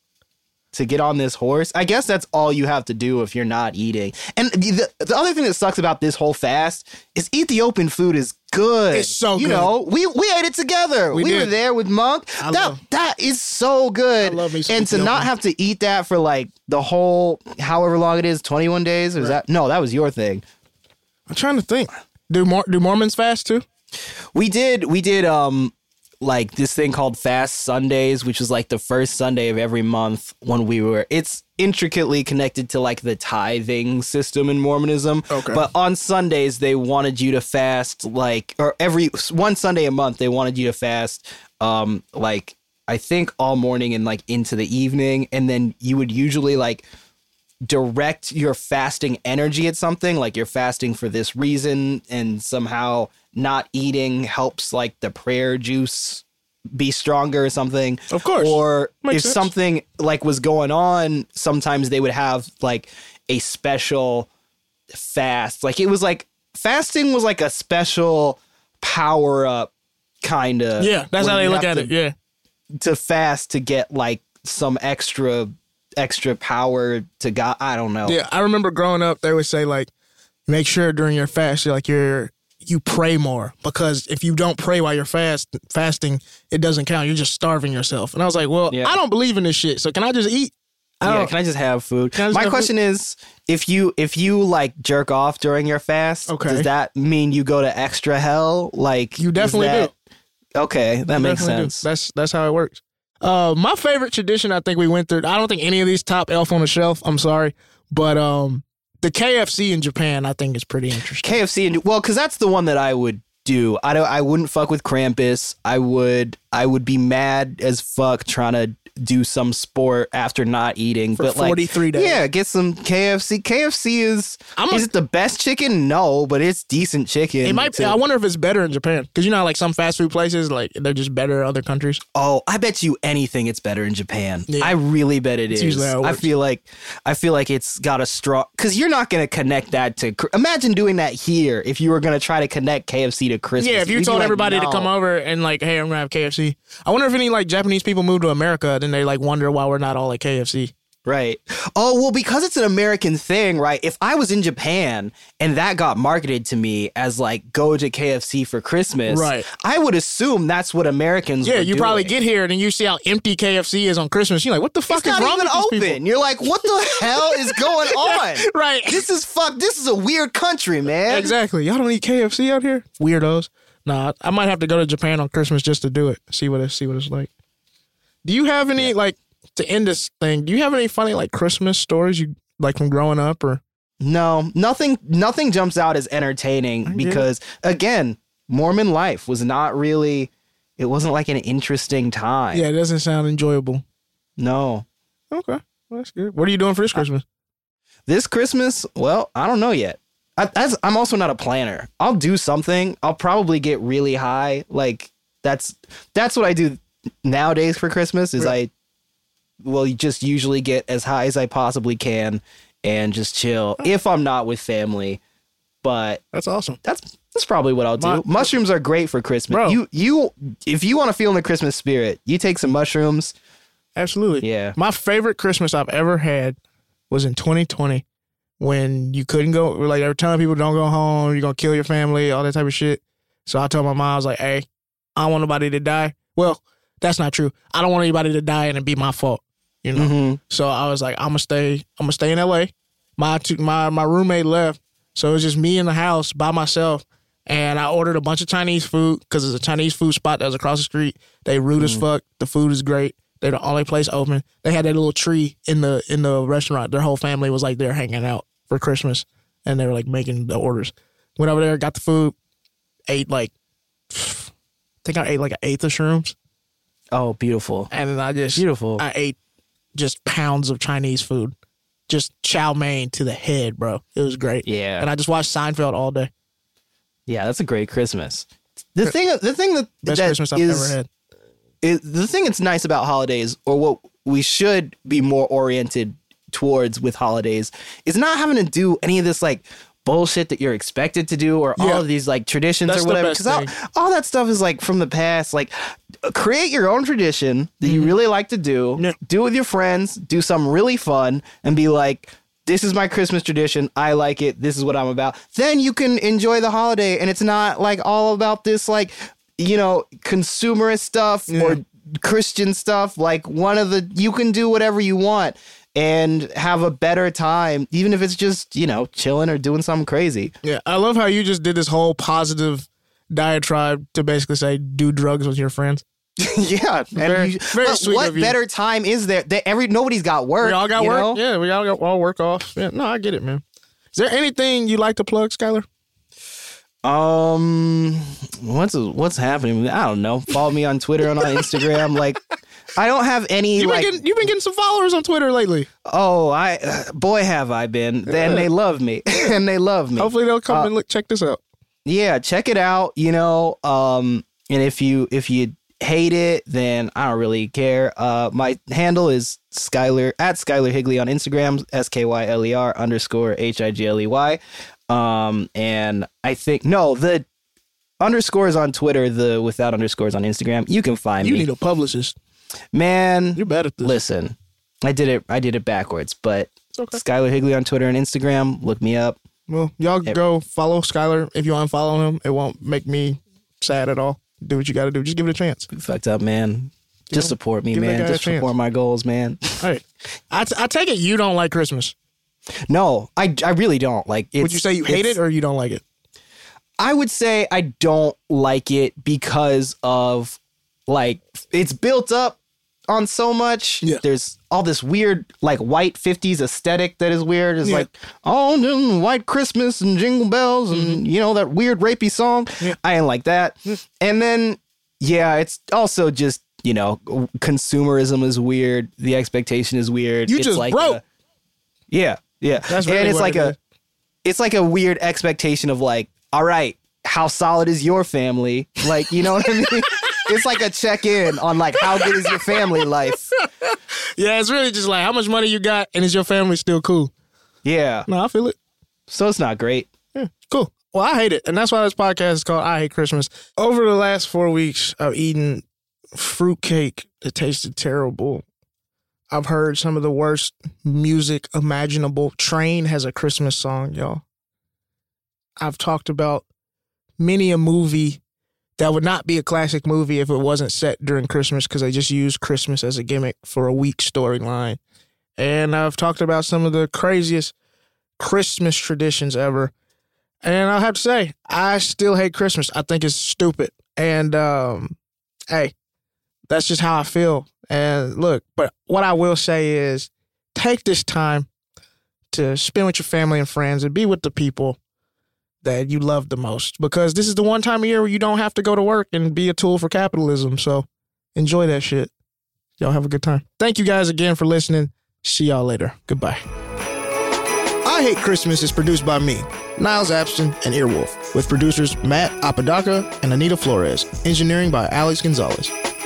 S4: To get on this horse. I guess that's all you have to do if you're not eating. And the, the other thing that sucks about this whole fast is Ethiopian food is good.
S3: It's so
S4: you
S3: good.
S4: You know, we we ate it together.
S3: We
S4: We,
S3: did.
S4: were there with Monk.
S3: I
S4: that
S3: love-
S4: that is so good.
S3: I love me some
S4: and to not
S3: Ethiopian.
S4: have to eat that for like the whole however long it is, twenty-one days. Or is that no? That was your thing.
S3: I'm trying to think. Do Mor- do Mormons fast too?
S4: We did. We did. Um. Like this thing called Fast Sundays, which was like the first Sunday of every month when we were, it's intricately connected to like the tithing system in Mormonism.
S3: Okay.
S4: But on Sundays, they wanted you to fast like, or every one Sunday a month, they wanted you to fast um, like, I think all morning and like into the evening. And then you would usually like direct your fasting energy at something, like you're fasting for this reason, and somehow not eating helps like the prayer juice be stronger or something.
S3: Of course.
S4: Or
S3: Makes
S4: if
S3: sense.
S4: something like was going on, sometimes they would have like a special fast. Like it was like fasting was like a special power up kind of.
S3: Yeah, that's how they look at
S4: to,
S3: it. Yeah.
S4: To fast to get like some extra extra power to God. I don't know.
S3: Yeah, I remember growing up, they would say like, make sure during your fast, you're like you're you pray more, because if you don't pray while you're fast fasting, it doesn't count. You're just starving yourself. And I was like, well,
S4: yeah.
S3: I don't believe in this shit. So can I just eat? I
S4: yeah, can I just have food?
S3: Just
S4: My
S3: have
S4: question
S3: food?
S4: is, if you if you like jerk off during your fast,
S3: okay.
S4: does that mean you go to extra hell? Like
S3: you definitely
S4: that,
S3: do.
S4: Okay, that
S3: you
S4: makes sense.
S3: Do. That's that's how it works. Uh, my favorite tradition, I think we went through. I don't think any of these top Elf on the Shelf. I'm sorry, but um, the K F C in Japan, I think is pretty interesting.
S4: K F C, and well, because that's the one that I would do. I don't. I wouldn't fuck with Krampus. I would. I would be mad as fuck trying to do some sport after not eating.
S3: For
S4: but like
S3: forty-three days.
S4: Yeah, get some K F C. K F C is.
S3: I'm a,
S4: is it the best chicken? No, but it's decent chicken.
S3: It might.
S4: to,
S3: I wonder if it's better in Japan, because you know, like some fast food places, like they're just better in other countries.
S4: Oh, I bet you anything it's better in Japan.
S3: Yeah.
S4: I really bet it
S3: It's
S4: is.
S3: usually how it
S4: I
S3: works.
S4: feel like I feel like it's got a strong, because you're not going to connect that to. Imagine doing that here if you were going to try to connect K F C to Christmas.
S3: Yeah, if you
S4: You'd be
S3: told
S4: like,
S3: everybody
S4: no.
S3: to come over and like, hey, I'm gonna have K F C. I wonder if any like Japanese people move to America, then they like wonder why we're not all at K F C.
S4: Right. Oh, well, because it's an American thing, right? If I was in Japan and that got marketed to me as like, go to K F C for Christmas,
S3: right?
S4: I would assume that's what Americans
S3: Yeah,
S4: were
S3: you
S4: doing.
S3: probably get here and then you see how empty K F C is on Christmas. You're like, what the fuck
S4: It's
S3: is
S4: not
S3: wrong
S4: even
S3: with these
S4: open.
S3: people?
S4: You're like, what the hell is going on?
S3: Right.
S4: This is fuck. This is a weird country, man.
S3: Exactly. Y'all don't eat K F C out here? Weirdos. Nah, I might have to go to Japan on Christmas just to do it. See what it see what it's like. Do you have any, yeah. like, to end this thing, do you have any funny, like, Christmas stories you like from growing up? Or
S4: No, nothing nothing jumps out as entertaining because, again, Mormon life was not really, it wasn't like an interesting time.
S3: Yeah, it doesn't sound enjoyable.
S4: No.
S3: Okay, well, that's good. What are you doing for this Christmas?
S4: This Christmas, well, I don't know yet. I, that's, I'm also not a planner. I'll do something. I'll probably get really high. Like, that's that's what I do nowadays for Christmas is I will just usually get as high as I possibly can and just chill if I'm not with family. But
S3: that's awesome.
S4: That's that's probably what I'll do.
S3: My,
S4: mushrooms are great for Christmas.
S3: Bro.
S4: You you if you want to feel in the Christmas spirit, you take some mushrooms.
S3: Absolutely.
S4: Yeah.
S3: My favorite Christmas I've ever had was in twenty twenty when you couldn't go. Like, they were telling people don't go home, you're gonna kill your family, all that type of shit. So I told my mom, I was like, hey, I don't want nobody to die. Well, that's not true. I don't want anybody to die and it be my fault. You know?
S4: Mm-hmm.
S3: So I was like, I'm gonna stay, I'm gonna stay in L A. My two, my my roommate left. So it was just me in the house by myself. And I ordered a bunch of Chinese food because it's a Chinese food spot that was across the street. They rude mm. as fuck. The food is great. They're the only place open. They had that little tree in the in the restaurant. Their whole family was like there hanging out for Christmas. And they were like making the orders. Went over there, got the food, ate like, I think I ate like an eighth of shrooms.
S4: Oh, beautiful.
S3: And then I just,
S4: beautiful.
S3: I ate just pounds of Chinese food. Just chow mein to the head, bro. It was great.
S4: Yeah.
S3: And I just watched Seinfeld all day.
S4: Yeah, that's a great Christmas. The thing, the thing that
S3: Best
S4: that
S3: Christmas I've
S4: is,
S3: ever had.
S4: Is, the thing that's nice about holidays, or what we should be more oriented towards with holidays, is not having to do any of this like bullshit that you're expected to do, or
S3: Yeah.
S4: all of these like traditions
S3: That's
S4: or
S3: the
S4: whatever.
S3: best
S4: Because all,
S3: thing.
S4: all that stuff is like from the past. Like, create your own tradition that you really like to do.
S3: Yeah.
S4: Do it with your friends. Do something really fun, and be like, this is my Christmas tradition. I like it. This is what I'm about. Then you can enjoy the holiday, and it's not like all about this, like, you know, consumerist stuff
S3: Yeah.
S4: or Christian stuff. Like, one of the, you can do whatever you want and have a better time, even if it's just, you know, chilling or doing something crazy.
S3: Yeah, I love how you just did this whole positive diatribe to basically say do drugs with your friends.
S4: Yeah, and
S3: Very-
S4: you,
S3: very
S4: what,
S3: sweet
S4: what
S3: of you.
S4: better time is there? They, every nobody's got work.
S3: We all got
S4: you
S3: work.
S4: know?
S3: Yeah, we all got all work off. Yeah, no, I get it, man. Is there anything you like to plug, Skylar?
S4: Um, what's what's happening? I don't know. Follow me on Twitter and on Instagram. Like, I don't have any
S3: You've
S4: like.
S3: been getting, you've been getting some followers on Twitter lately.
S4: Oh, I uh, boy have I been. Then they love me, and they love me.
S3: Hopefully they'll come
S4: Uh,
S3: and look, check this out.
S4: Yeah, check it out. You know, um, and if you if you hate it, then I don't really care. Uh, my handle is Skylar at Skylar Higley on Instagram, S K Y L E R underscore H I G L E Y. Um, and I think, no, the underscores on Twitter, the without underscores on Instagram, you can find
S3: You
S4: me.
S3: need a publicist.
S4: Man,
S3: You're bad at this.
S4: listen, I did it. I did it backwards, but
S3: It's okay.
S4: Skylar Higley on Twitter and Instagram. Look me up.
S3: Well, y'all go follow Skylar. If you unfollow him, it won't make me sad at all. Do what you got to do. Just give it a chance.
S4: You fucked up, man. Just
S3: know,
S4: support me,
S3: give that
S4: man.
S3: guy a
S4: Just
S3: chance.
S4: support my goals, man.
S3: All right. I, t- I take it you don't like Christmas.
S4: No, I, I really don't. Like, it's,
S3: Would you say you hate
S4: it's-
S3: it or you don't like it?
S4: I would say I don't like it because of, like, it's built up on so much.
S3: Yeah.
S4: There's all this weird, like, white fifties aesthetic that is weird. It's
S3: Yeah.
S4: like, oh, mm, White Christmas and Jingle Bells and,
S3: Mm-hmm.
S4: you know, that weird rapey song.
S3: Yeah.
S4: I ain't like that. And then, yeah, it's also just, you know, consumerism is weird. The expectation is weird.
S3: You
S4: it's
S3: just
S4: like
S3: broke.
S4: a- yeah, yeah.
S3: That's really
S4: and it's
S3: what
S4: like
S3: it
S4: a,
S3: is.
S4: it's like a weird expectation of like, all right, how solid is your family? Like, you know what I mean? It's like a check-in on like, how good is your family life?
S3: Yeah, it's really just like how much money you got and is your family still cool?
S4: Yeah.
S3: No, I feel it.
S4: So it's not great.
S3: Yeah, cool. Well, I hate it. And that's why this podcast is called I Hate Christmas. Over the last four weeks, I've eaten fruitcake that tasted terrible. I've heard some of the worst music imaginable. Train has a Christmas song, y'all. I've talked about many a movie that would not be a classic movie if it wasn't set during Christmas because they just used Christmas as a gimmick for a weak storyline. And I've talked about some of the craziest Christmas traditions ever. And I'll have to say, I still hate Christmas. I think it's stupid. And, um, hey, that's just how I feel. And look, but what I will say is take this time to spend with your family and friends and be with the people that you love the most, because this is the one time of year where you don't have to go to work and be a tool for capitalism. So enjoy that shit. Y'all have a good time. Thank you guys again for listening. See y'all later. Goodbye. I Hate Christmas is produced by me, Niles Apston, and Earwolf, with producers Matt Apodaca and Anita Flores. Engineering by Alex Gonzalez.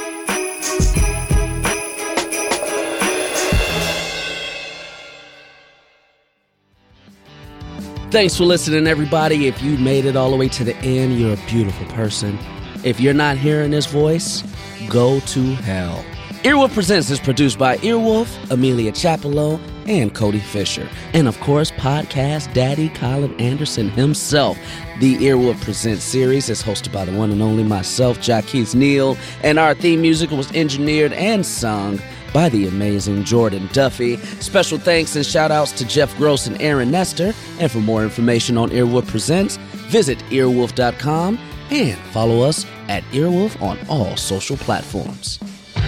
S7: Thanks for listening, everybody. If you made it all the way to the end, you're a beautiful person. If you're not hearing this voice, go to hell. Earwolf Presents is produced by Earwolf, Amelia Chapello, and Cody Fisher. And of course, podcast daddy Colin Anderson himself. The Earwolf Presents series is hosted by the one and only myself, Jaquez Neal, and our theme music was engineered and sung by the amazing Jordan Duffy. Special thanks and shout outs to Jeff Gross and Aaron Nestor. And for more information on Earwolf Presents, visit earwolf dot com and follow us at Earwolf on all social platforms.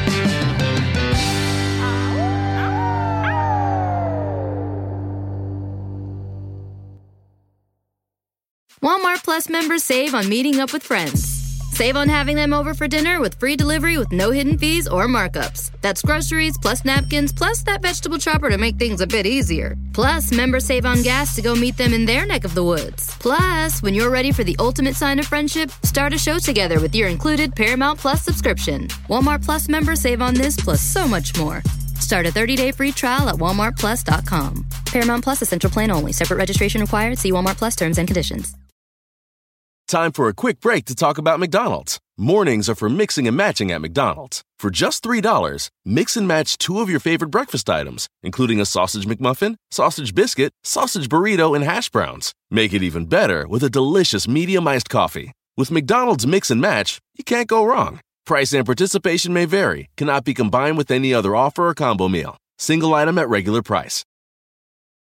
S5: Walmart Plus members save on meeting up with friends. Save on having them over for dinner with free delivery with no hidden fees or markups. That's groceries plus napkins plus that vegetable chopper to make things a bit easier. Plus, members save on gas to go meet them in their neck of the woods. Plus, when you're ready for the ultimate sign of friendship, start a show together with your included Paramount Plus subscription. Walmart Plus members save on this plus so much more. Start a thirty-day free trial at walmart plus dot com. Paramount Plus Essential Plan only. Separate registration required. See Walmart Plus terms and conditions.
S6: Time for a quick break to talk about McDonald's. Mornings are for mixing and matching at McDonald's. For just three dollars, mix and match two of your favorite breakfast items, including a sausage McMuffin, sausage biscuit, sausage burrito, and hash browns. Make it even better with a delicious medium iced coffee. With McDonald's Mix and Match, you can't go wrong. Price and participation may vary, cannot be combined with any other offer or combo meal. Single item at regular price.